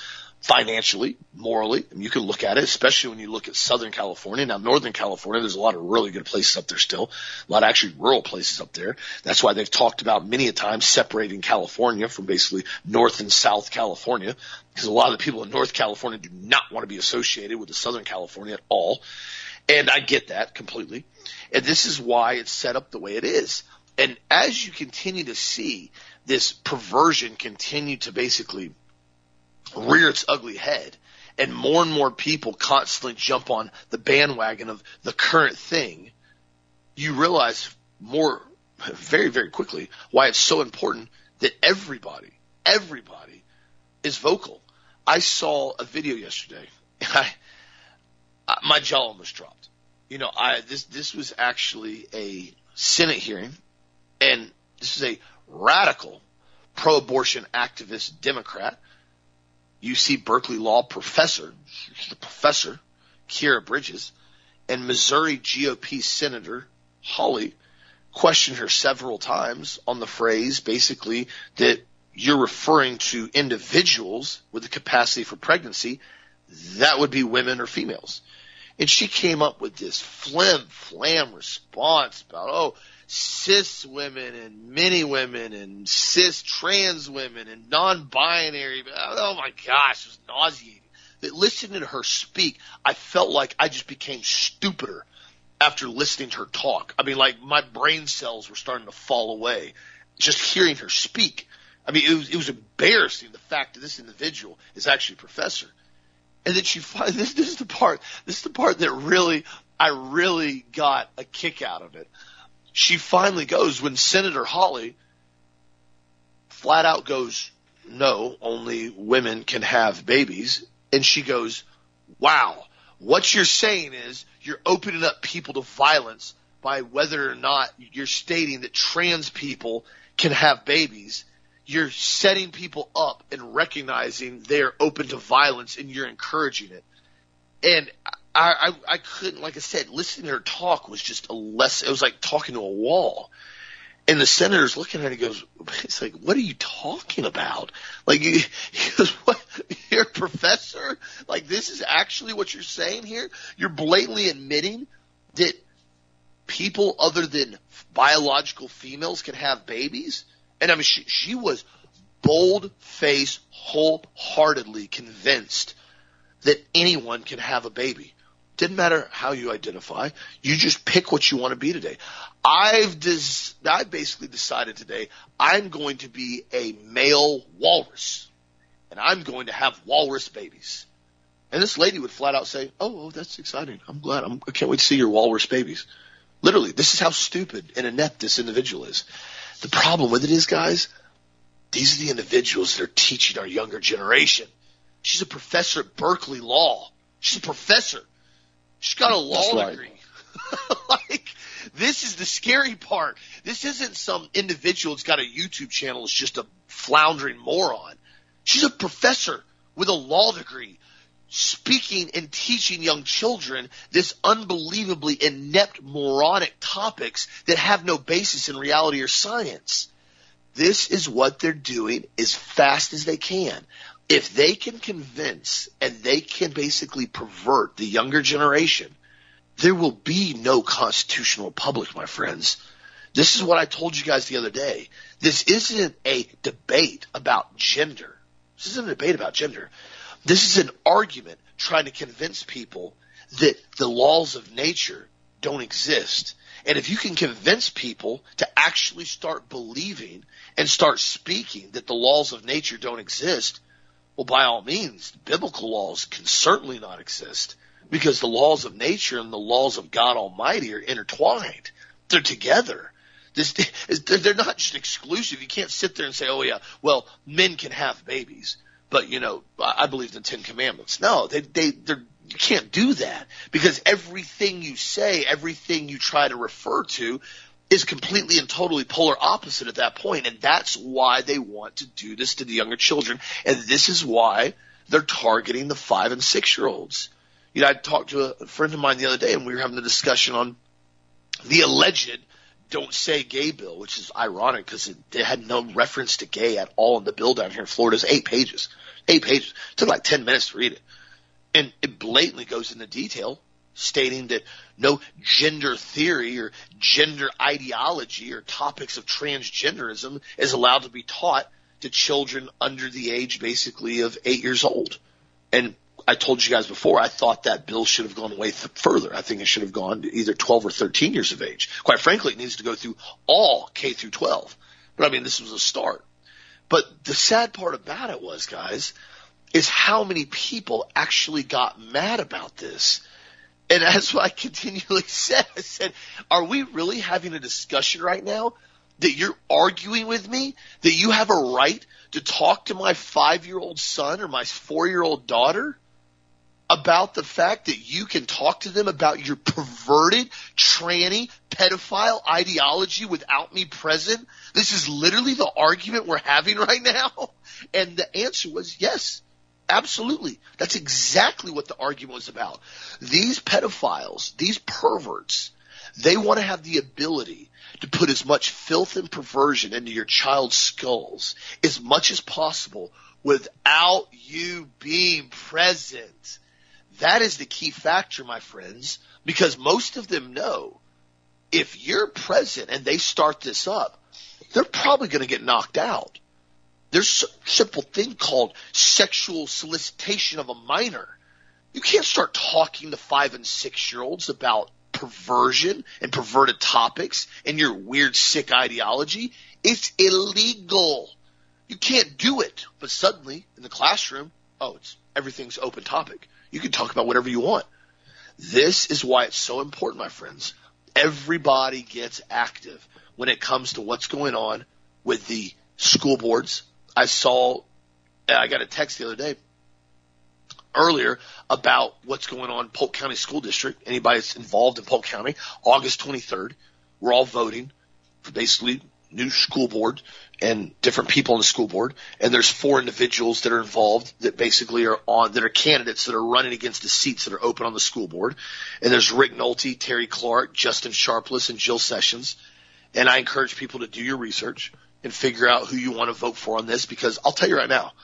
financially, morally. And you can look at it, especially when you look at Southern California. Now, Northern California, there's a lot of really good places up there still, a lot of actually rural places up there. That's why they've talked about many a time separating California from basically North and South California, because a lot of the people in North California do not want to be associated with the Southern California at all. And I get that completely. And this is why it's set up the way it is. And as you continue to see this perversion continue to basically rear its ugly head, and more and more people constantly jump on the bandwagon of the current thing, you realize more very, very quickly why it's so important that everybody, everybody is vocal. I saw a video yesterday, and I, I my jaw almost dropped. You know, I this this was actually a Senate hearing, and this is a radical pro-abortion activist Democrat, U C Berkeley Law professor, she's the professor, Kiera Bridges, and Missouri G O P Senator Hawley questioned her several times on the phrase basically that you're referring to individuals with the capacity for pregnancy. That would be women or females. And she came up with this flim flam response about, oh, cis women and mini women and cis trans women and non-binary. Oh my gosh, it was nauseating. That listening to her speak, I felt like I just became stupider after listening to her talk. I mean, like my brain cells were starting to fall away just hearing her speak. I mean, it was, it was embarrassing, the fact that this individual is actually a professor. And then she finally, this, this is the part, this is the part that really, I really got a kick out of it. She finally goes, when Senator Hawley flat out goes, no, only women can have babies. And she goes, wow, what you're saying is you're opening up people to violence by whether or not you're stating that trans people can have babies. You're setting people up and recognizing they're open to violence, and you're encouraging it. And I, I, I couldn't, like I said, listening to her talk was just a less, it was like talking to a wall. And the senator's looking at it and goes, it's like, what are you talking about? Like, he goes, what, you're a professor? Like, this is actually what you're saying here? You're blatantly admitting that people other than biological females can have babies? And I mean, she, she was bold-faced, wholeheartedly convinced that anyone can have a baby. Didn't matter how you identify. You just pick what you want to be today. I've des- I basically decided today I'm going to be a male walrus, and I'm going to have walrus babies. And this lady would flat out say, oh, oh that's exciting. I'm glad. I'm, I can't wait to see your walrus babies. Literally, this is how stupid and inept this individual is. The problem with it is, guys, these are the individuals that are teaching our younger generation. She's a professor at Berkeley Law. She's a professor. She's got a law That's degree. Right. Like, this is the scary part. This isn't some individual that's got a YouTube channel that's just a floundering moron. She's a professor with a law degree, speaking and teaching young children this unbelievably inept, moronic topics that have no basis in reality or science. This is what they're doing as fast as they can. If they can convince and they can basically pervert the younger generation, there will be no constitutional republic, my friends. This is what I told you guys the other day. This isn't a debate about gender. This isn't a debate about gender. This is an argument trying to convince people that the laws of nature don't exist. And if you can convince people to actually start believing and start speaking that the laws of nature don't exist, well, by all means, biblical laws can certainly not exist, because the laws of nature and the laws of God Almighty are intertwined. They're together. This, they're not just exclusive. You can't sit there and say, oh, yeah, well, men can have babies, but, you know, I believe in the Ten Commandments. No, they, they, they're, you can't do that, because everything you say, everything you try to refer to is completely and totally polar opposite at that point. And that's why they want to do this to the younger children. And this is why they're targeting the five and six year olds. You know, I talked to a friend of mine the other day, and we were having a discussion on the alleged Don't Say Gay bill, which is ironic because it, it had no reference to gay at all in the bill down here in Florida. It's eight pages. Eight pages. It took like ten minutes to read it. And it blatantly goes into detail, stating that no gender theory or gender ideology or topics of transgenderism is allowed to be taught to children under the age basically of eight years old. And I told you guys before, I thought that bill should have gone way th- further. I think it should have gone to either twelve or thirteen years of age. Quite frankly, it needs to go through all K through twelve. But I mean, this was a start. But the sad part about it was, guys, is how many people actually got mad about this. And that's what I continually said. I said, are we really having a discussion right now that you're arguing with me, that you have a right to talk to my five-year-old son or my four-year-old daughter about the fact that you can talk to them about your perverted, tranny, pedophile ideology without me present? This is literally the argument we're having right now. And the answer was yes, absolutely. That's exactly what the argument was about. These pedophiles, these perverts, they want to have the ability to put as much filth and perversion into your child's skulls as much as possible without you being present. That is the key factor, my friends, because most of them know if you're present and they start this up, they're probably going to get knocked out. There's a simple thing called sexual solicitation of a minor. You can't start talking to five and six-year-olds about perversion and perverted topics and your weird, sick ideology. It's illegal. You can't do it. But suddenly, in the classroom, oh, it's everything's open topic. You can talk about whatever you want. This is why it's so important, my friends. Everybody gets active when it comes to what's going on with the school boards. I saw, I got a text the other day earlier about what's going on in Polk County School District. Anybody that's involved in Polk County, August twenty-third, we're all voting for basically new school board and different people on the school board. And there's four individuals that are involved that basically are on, that are candidates that are running against the seats that are open on the school board. And there's Rick Nolte, Terry Clark, Justin Sharpless, and Jill Sessions. And I encourage people to do your research and figure out who you want to vote for on this, because I'll tell you right now,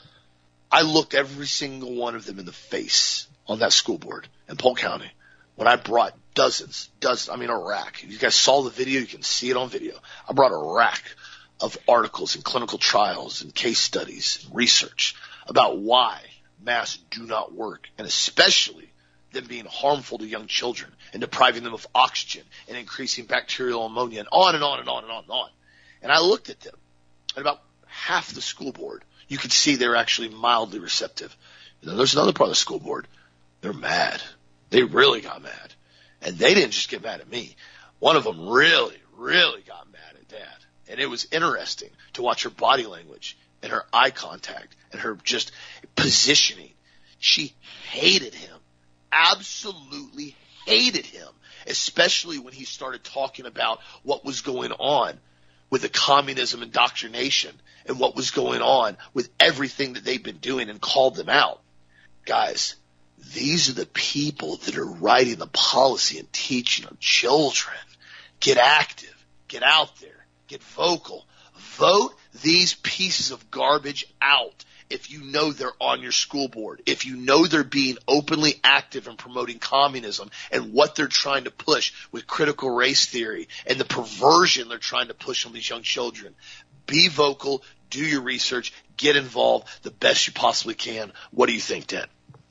I looked every single one of them in the face on that school board in Polk County when I brought dozens, dozens, I mean a rack. You guys saw the video, you can see it on video. I brought a rack of articles and clinical trials and case studies and research about why masks do not work, and especially them being harmful to young children and depriving them of oxygen and increasing bacterial ammonia and on and on and on and on and on. And I looked at them, and about half the school board, you could see they're actually mildly receptive. And then there's another part of the school board. They're mad. They really got mad. And they didn't just get mad at me. One of them really, really got mad at Dad. And it was interesting to watch her body language and her eye contact and her just positioning. She hated him. Absolutely hated him. Especially when he started talking about what was going on with the communism indoctrination and what was going on with everything that they've been doing, and called them out. Guys, these are the people that are writing the policy and teaching our children. Get active. Get out there. Get vocal. Vote these pieces of garbage out if you know they're on your school board, if you know they're being openly active in promoting communism and what they're trying to push with critical race theory and the perversion they're trying to push on these young children. Be vocal, do your research, get involved the best you possibly can. What do you think, Dan?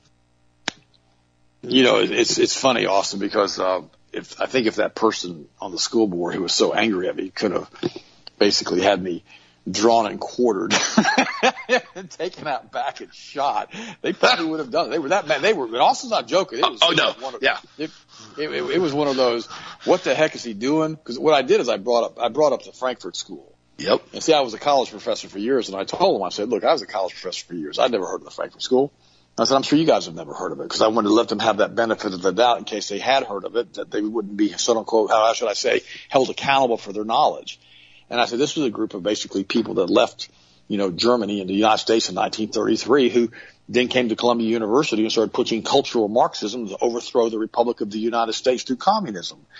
You know, it's it's funny, Austin, because uh, if I think if that person on the school board who was so angry at me could have basically had me drawn and quartered and taken out back and shot, they probably would have done it. They were that mad. They were, and Austin's not joking. It was, oh, it no. Was one of, yeah. It, it, it, it was one of those, what the heck is he doing? Because what I did is I brought up, I brought up the Frankfurt School. Yep. And see, I was a college professor for years, and I told him, I said, look, I was a college professor for years. I'd never heard of the Frankfurt School. I said, I'm sure you guys have never heard of it, because I wanted to let them have that benefit of the doubt in case they had heard of it, that they wouldn't be, so unquote, how should I say, held accountable for their knowledge. And I said, this was a group of basically people that left, you know, Germany and the United States in nineteen thirty-three, who then came to Columbia University and started pushing cultural Marxism to overthrow the Republic of the United States through communism.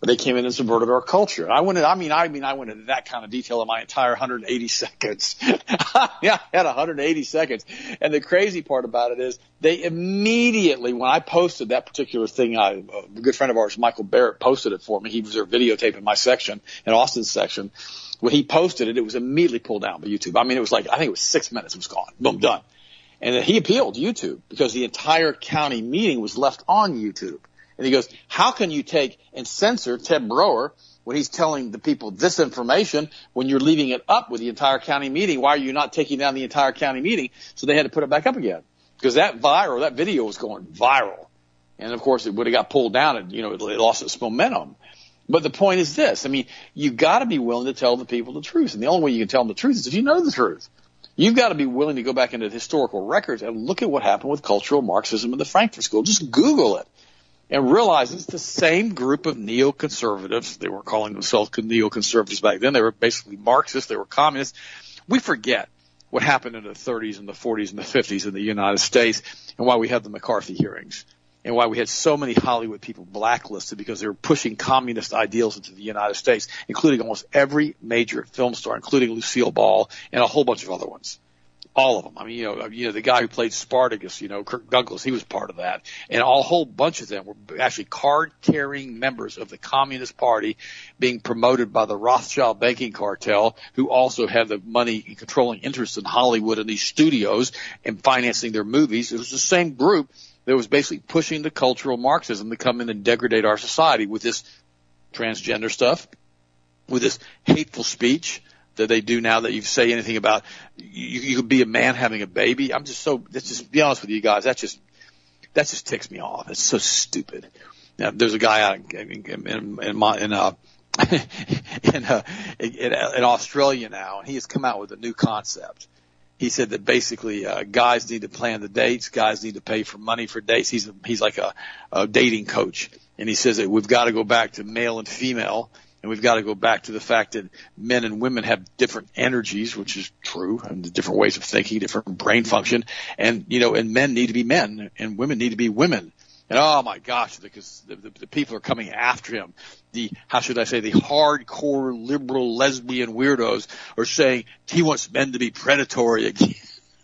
but they came in and subverted our culture. I went, I mean, I mean, I went into that kind of detail in my entire one hundred eighty seconds. Yeah, I had one hundred eighty seconds. And the crazy part about it is they immediately, when I posted that particular thing, I, a good friend of ours, Michael Barrett, posted it for me. He was there videotaping my section, in Austin's section. When he posted it, it was immediately pulled down by YouTube. I mean, it was like, I think it was six minutes. It was gone. Boom, done. And then he appealed to YouTube because the entire county meeting was left on YouTube. And he goes, how can you take and censor Ted Broer when he's telling the people this information when you're leaving it up with the entire county meeting? Why are you not taking down the entire county meeting? So they had to put it back up again because that viral, that video was going viral. And of course it would have got pulled down and, you know, it lost its momentum. But the point is this. I mean, you got to be willing to tell the people the truth. And the only way you can tell them the truth is if you know the truth. You've got to be willing to go back into the historical records and look at what happened with cultural Marxism in the Frankfurt School. Just Google it and realize it's the same group of neoconservatives. They were calling themselves neoconservatives back then. They were basically Marxists. They were communists. We forget what happened in the thirties and the forties and the fifties in the United States and why we had the McCarthy hearings and why we had so many Hollywood people blacklisted because they were pushing communist ideals into the United States, including almost every major film star, including Lucille Ball and a whole bunch of other ones. All of them. I mean, you know, you know, the guy who played Spartacus, you know, Kirk Douglas, he was part of that. And a whole bunch of them were actually card-carrying members of the Communist Party being promoted by the Rothschild banking cartel, who also had the money and controlling interest in Hollywood and these studios and financing their movies. It was the same group that was basically pushing the cultural Marxism to come in and degrade our society with this transgender stuff, with this hateful speech that they do now that you say anything about you, you could be a man having a baby. I'm just so, let's just be honest with you guys. That just, that just ticks me off. It's so stupid. Now, there's a guy out in, in, in, in, my, in, uh, in, uh, in, in Australia now, and he has come out with a new concept. He said that basically uh, guys need to plan the dates, guys need to pay for money for dates. He's a, he's like a, a dating coach, and he says that we've got to go back to male and female, and we've got to go back to the fact that men and women have different energies, which is true, and different ways of thinking, different brain function, and you know, and men need to be men, and women need to be women. And oh my gosh, because the, the, the people are coming after him. The, how should I say, the hardcore liberal lesbian weirdos are saying he wants men to be predatory again.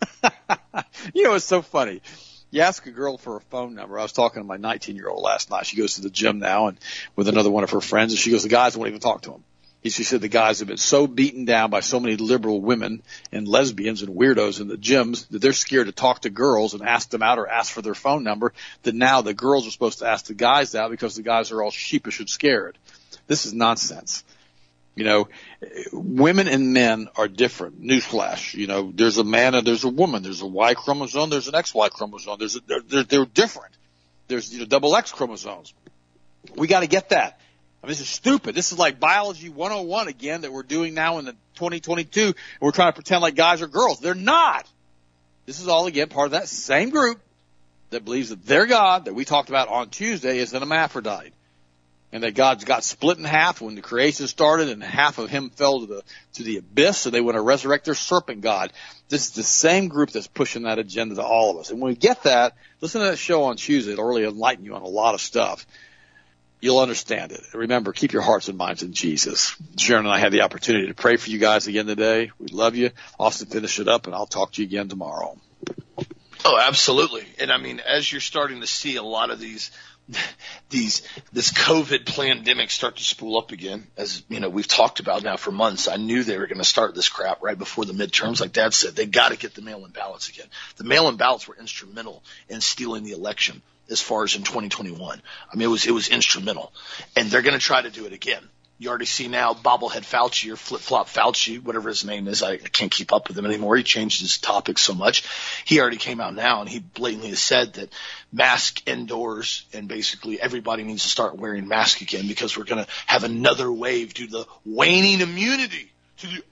You know, it's so funny. You ask a girl for a phone number. I was talking to my nineteen-year-old last night. She goes to the gym now and with another one of her friends, and she goes, the guys won't even talk to him. She said the guys have been so beaten down by so many liberal women and lesbians and weirdos in the gyms that they're scared to talk to girls and ask them out or ask for their phone number, that now the girls are supposed to ask the guys out because the guys are all sheepish and scared. This is nonsense. You know, women and men are different. Newsflash. You know, there's a man and there's a woman. There's a Y chromosome. There's an X Y chromosome. There's a, they're, they're, they're different. There's, you know, double X chromosomes. We got to get that. I mean, this is stupid. This is like biology one oh one again that we're doing now in the twenty twenty-two, and we're trying to pretend like guys are girls. They're not. This is all, again, part of that same group that believes that their God that we talked about on Tuesday is an hermaphrodite, and that God's got split in half when the creation started, and half of him fell to the to the abyss, so they want to resurrect their serpent God. This is the same group that's pushing that agenda to all of us. And when we get that, listen to that show on Tuesday. It'll really enlighten you on a lot of stuff. You'll understand it. Remember, keep your hearts and minds in Jesus. Sharon and I had the opportunity to pray for you guys again today. We love you. Austin, finish it up, and I'll talk to you again tomorrow. Oh, absolutely. And I mean, as you're starting to see a lot of these, these, this COVID pandemic start to spool up again, as you know, we've talked about now for months. I knew they were going to start this crap right before the midterms. Like Dad said, they got to get the mail-in ballots again. The mail-in ballots were instrumental in stealing the election. As far as in twenty twenty-one, I mean, it was it was instrumental, and they're going to try to do it again. You already see now bobblehead Fauci or flip-flop Fauci, whatever his name is. I can't keep up with him anymore. He changed his topic so much. He already came out now, and he blatantly has said that mask indoors, and basically everybody needs to start wearing masks again because we're going to have another wave due to the waning immunity to the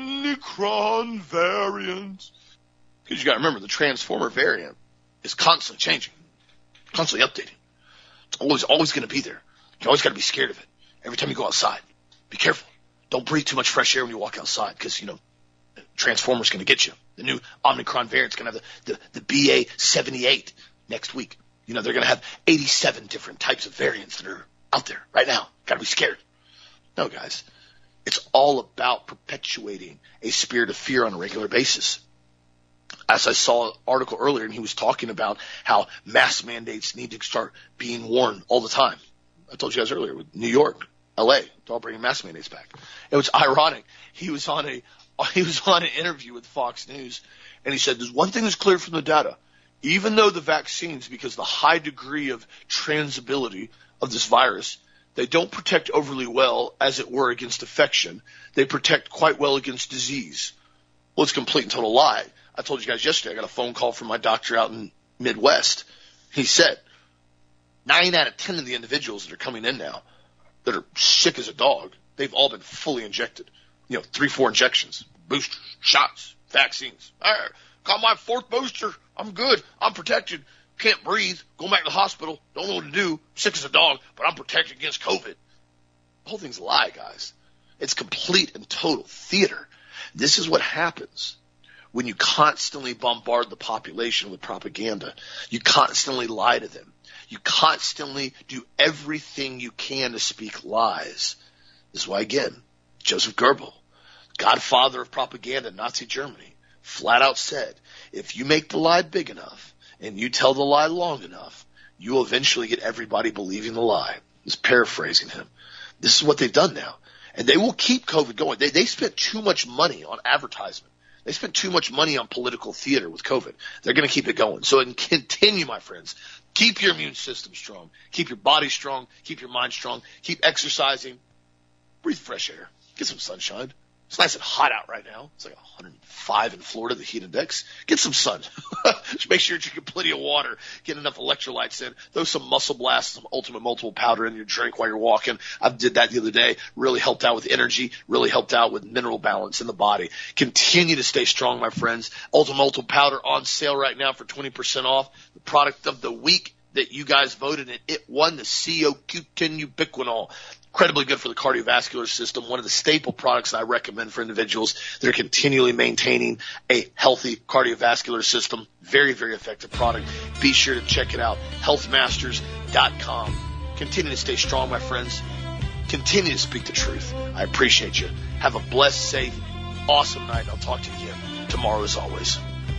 Omicron variant. Because you got to remember, the Transformer variant is constantly changing. Constantly updating. It's always, always going to be there. You always got to be scared of it. Every time you go outside, be careful. Don't breathe too much fresh air when you walk outside because, you know, Transformer's going to get you. The new Omicron variant's going to have the, the, the B A seventy-eight next week. You know, they're going to have eighty-seven different types of variants that are out there right now. Got to be scared. No, guys. It's all about perpetuating a spirit of fear on a regular basis. As I saw an article earlier, and he was talking about how mask mandates need to start being worn all the time. I told you guys earlier with New York, L A, they're all bringing mask mandates back. It was ironic. He was on a he was on an interview with Fox News, and he said, there's one thing that's clear from the data. Even though the vaccines, because of the high degree of transmissibility of this virus, they don't protect overly well, as it were, against infection. They protect quite well against disease. Well, it's a complete and total lie. I told you guys yesterday, I got a phone call from my doctor out in Midwest. He said, nine out of ten of the individuals that are coming in now that are sick as a dog, they've all been fully injected. You know, three, four injections, boosters, shots, vaccines. All right, got my fourth booster. I'm good. I'm protected. Can't breathe. Going back to the hospital. Don't know what to do. Sick as a dog, but I'm protected against COVID. The whole thing's a lie, guys. It's complete and total theater. This is what happens when you constantly bombard the population with propaganda. You constantly lie to them. You constantly do everything you can to speak lies. This is why, again, Joseph Goebbels, godfather of propaganda in Nazi Germany, flat out said, if you make the lie big enough and you tell the lie long enough, you will eventually get everybody believing the lie. He's paraphrasing him. This is what they've done now. And they will keep COVID going. They, they spent too much money on advertisement. They spent too much money on political theater with COVID. They're going to keep it going. So and continue, my friends. Keep your immune system strong. Keep your body strong. Keep your mind strong. Keep exercising. Breathe fresh air. Get some sunshine. It's nice and hot out right now. It's like one hundred five in Florida, the heat index. Get some sun. Just make sure you drink plenty of water. Get enough electrolytes in. Throw some Muscle Blast, some Ultimate Multiple Powder in your drink while you're walking. I did that the other day. Really helped out with energy. Really helped out with mineral balance in the body. Continue to stay strong, my friends. Ultimate Multiple Powder on sale right now for twenty percent off. The product of the week that you guys voted in, it won the C O Q ten Ubiquinol. Incredibly good for the cardiovascular system, one of the staple products I recommend for individuals that are continually maintaining a healthy cardiovascular system. Very, very effective product. Be sure to check it out, health masters dot com. Continue to stay strong, my friends. Continue to speak the truth. I appreciate you. Have a blessed, safe, awesome night. I'll talk to you again tomorrow as always.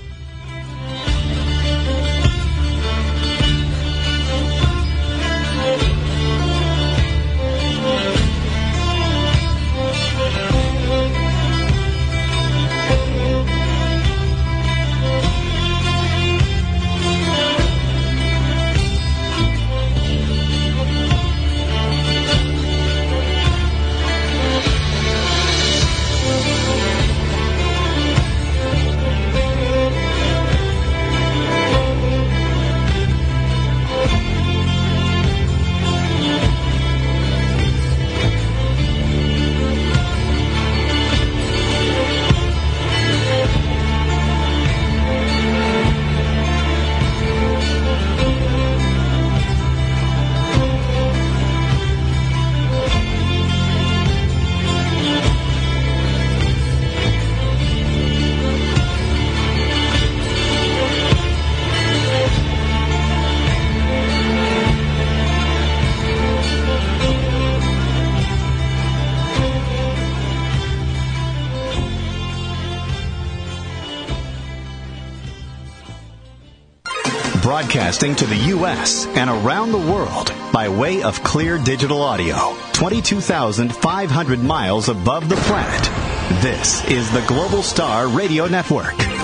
Broadcasting to the U S and around the world by way of Clear Digital Audio, twenty-two thousand five hundred miles above the planet. This is the Global Star Radio Network.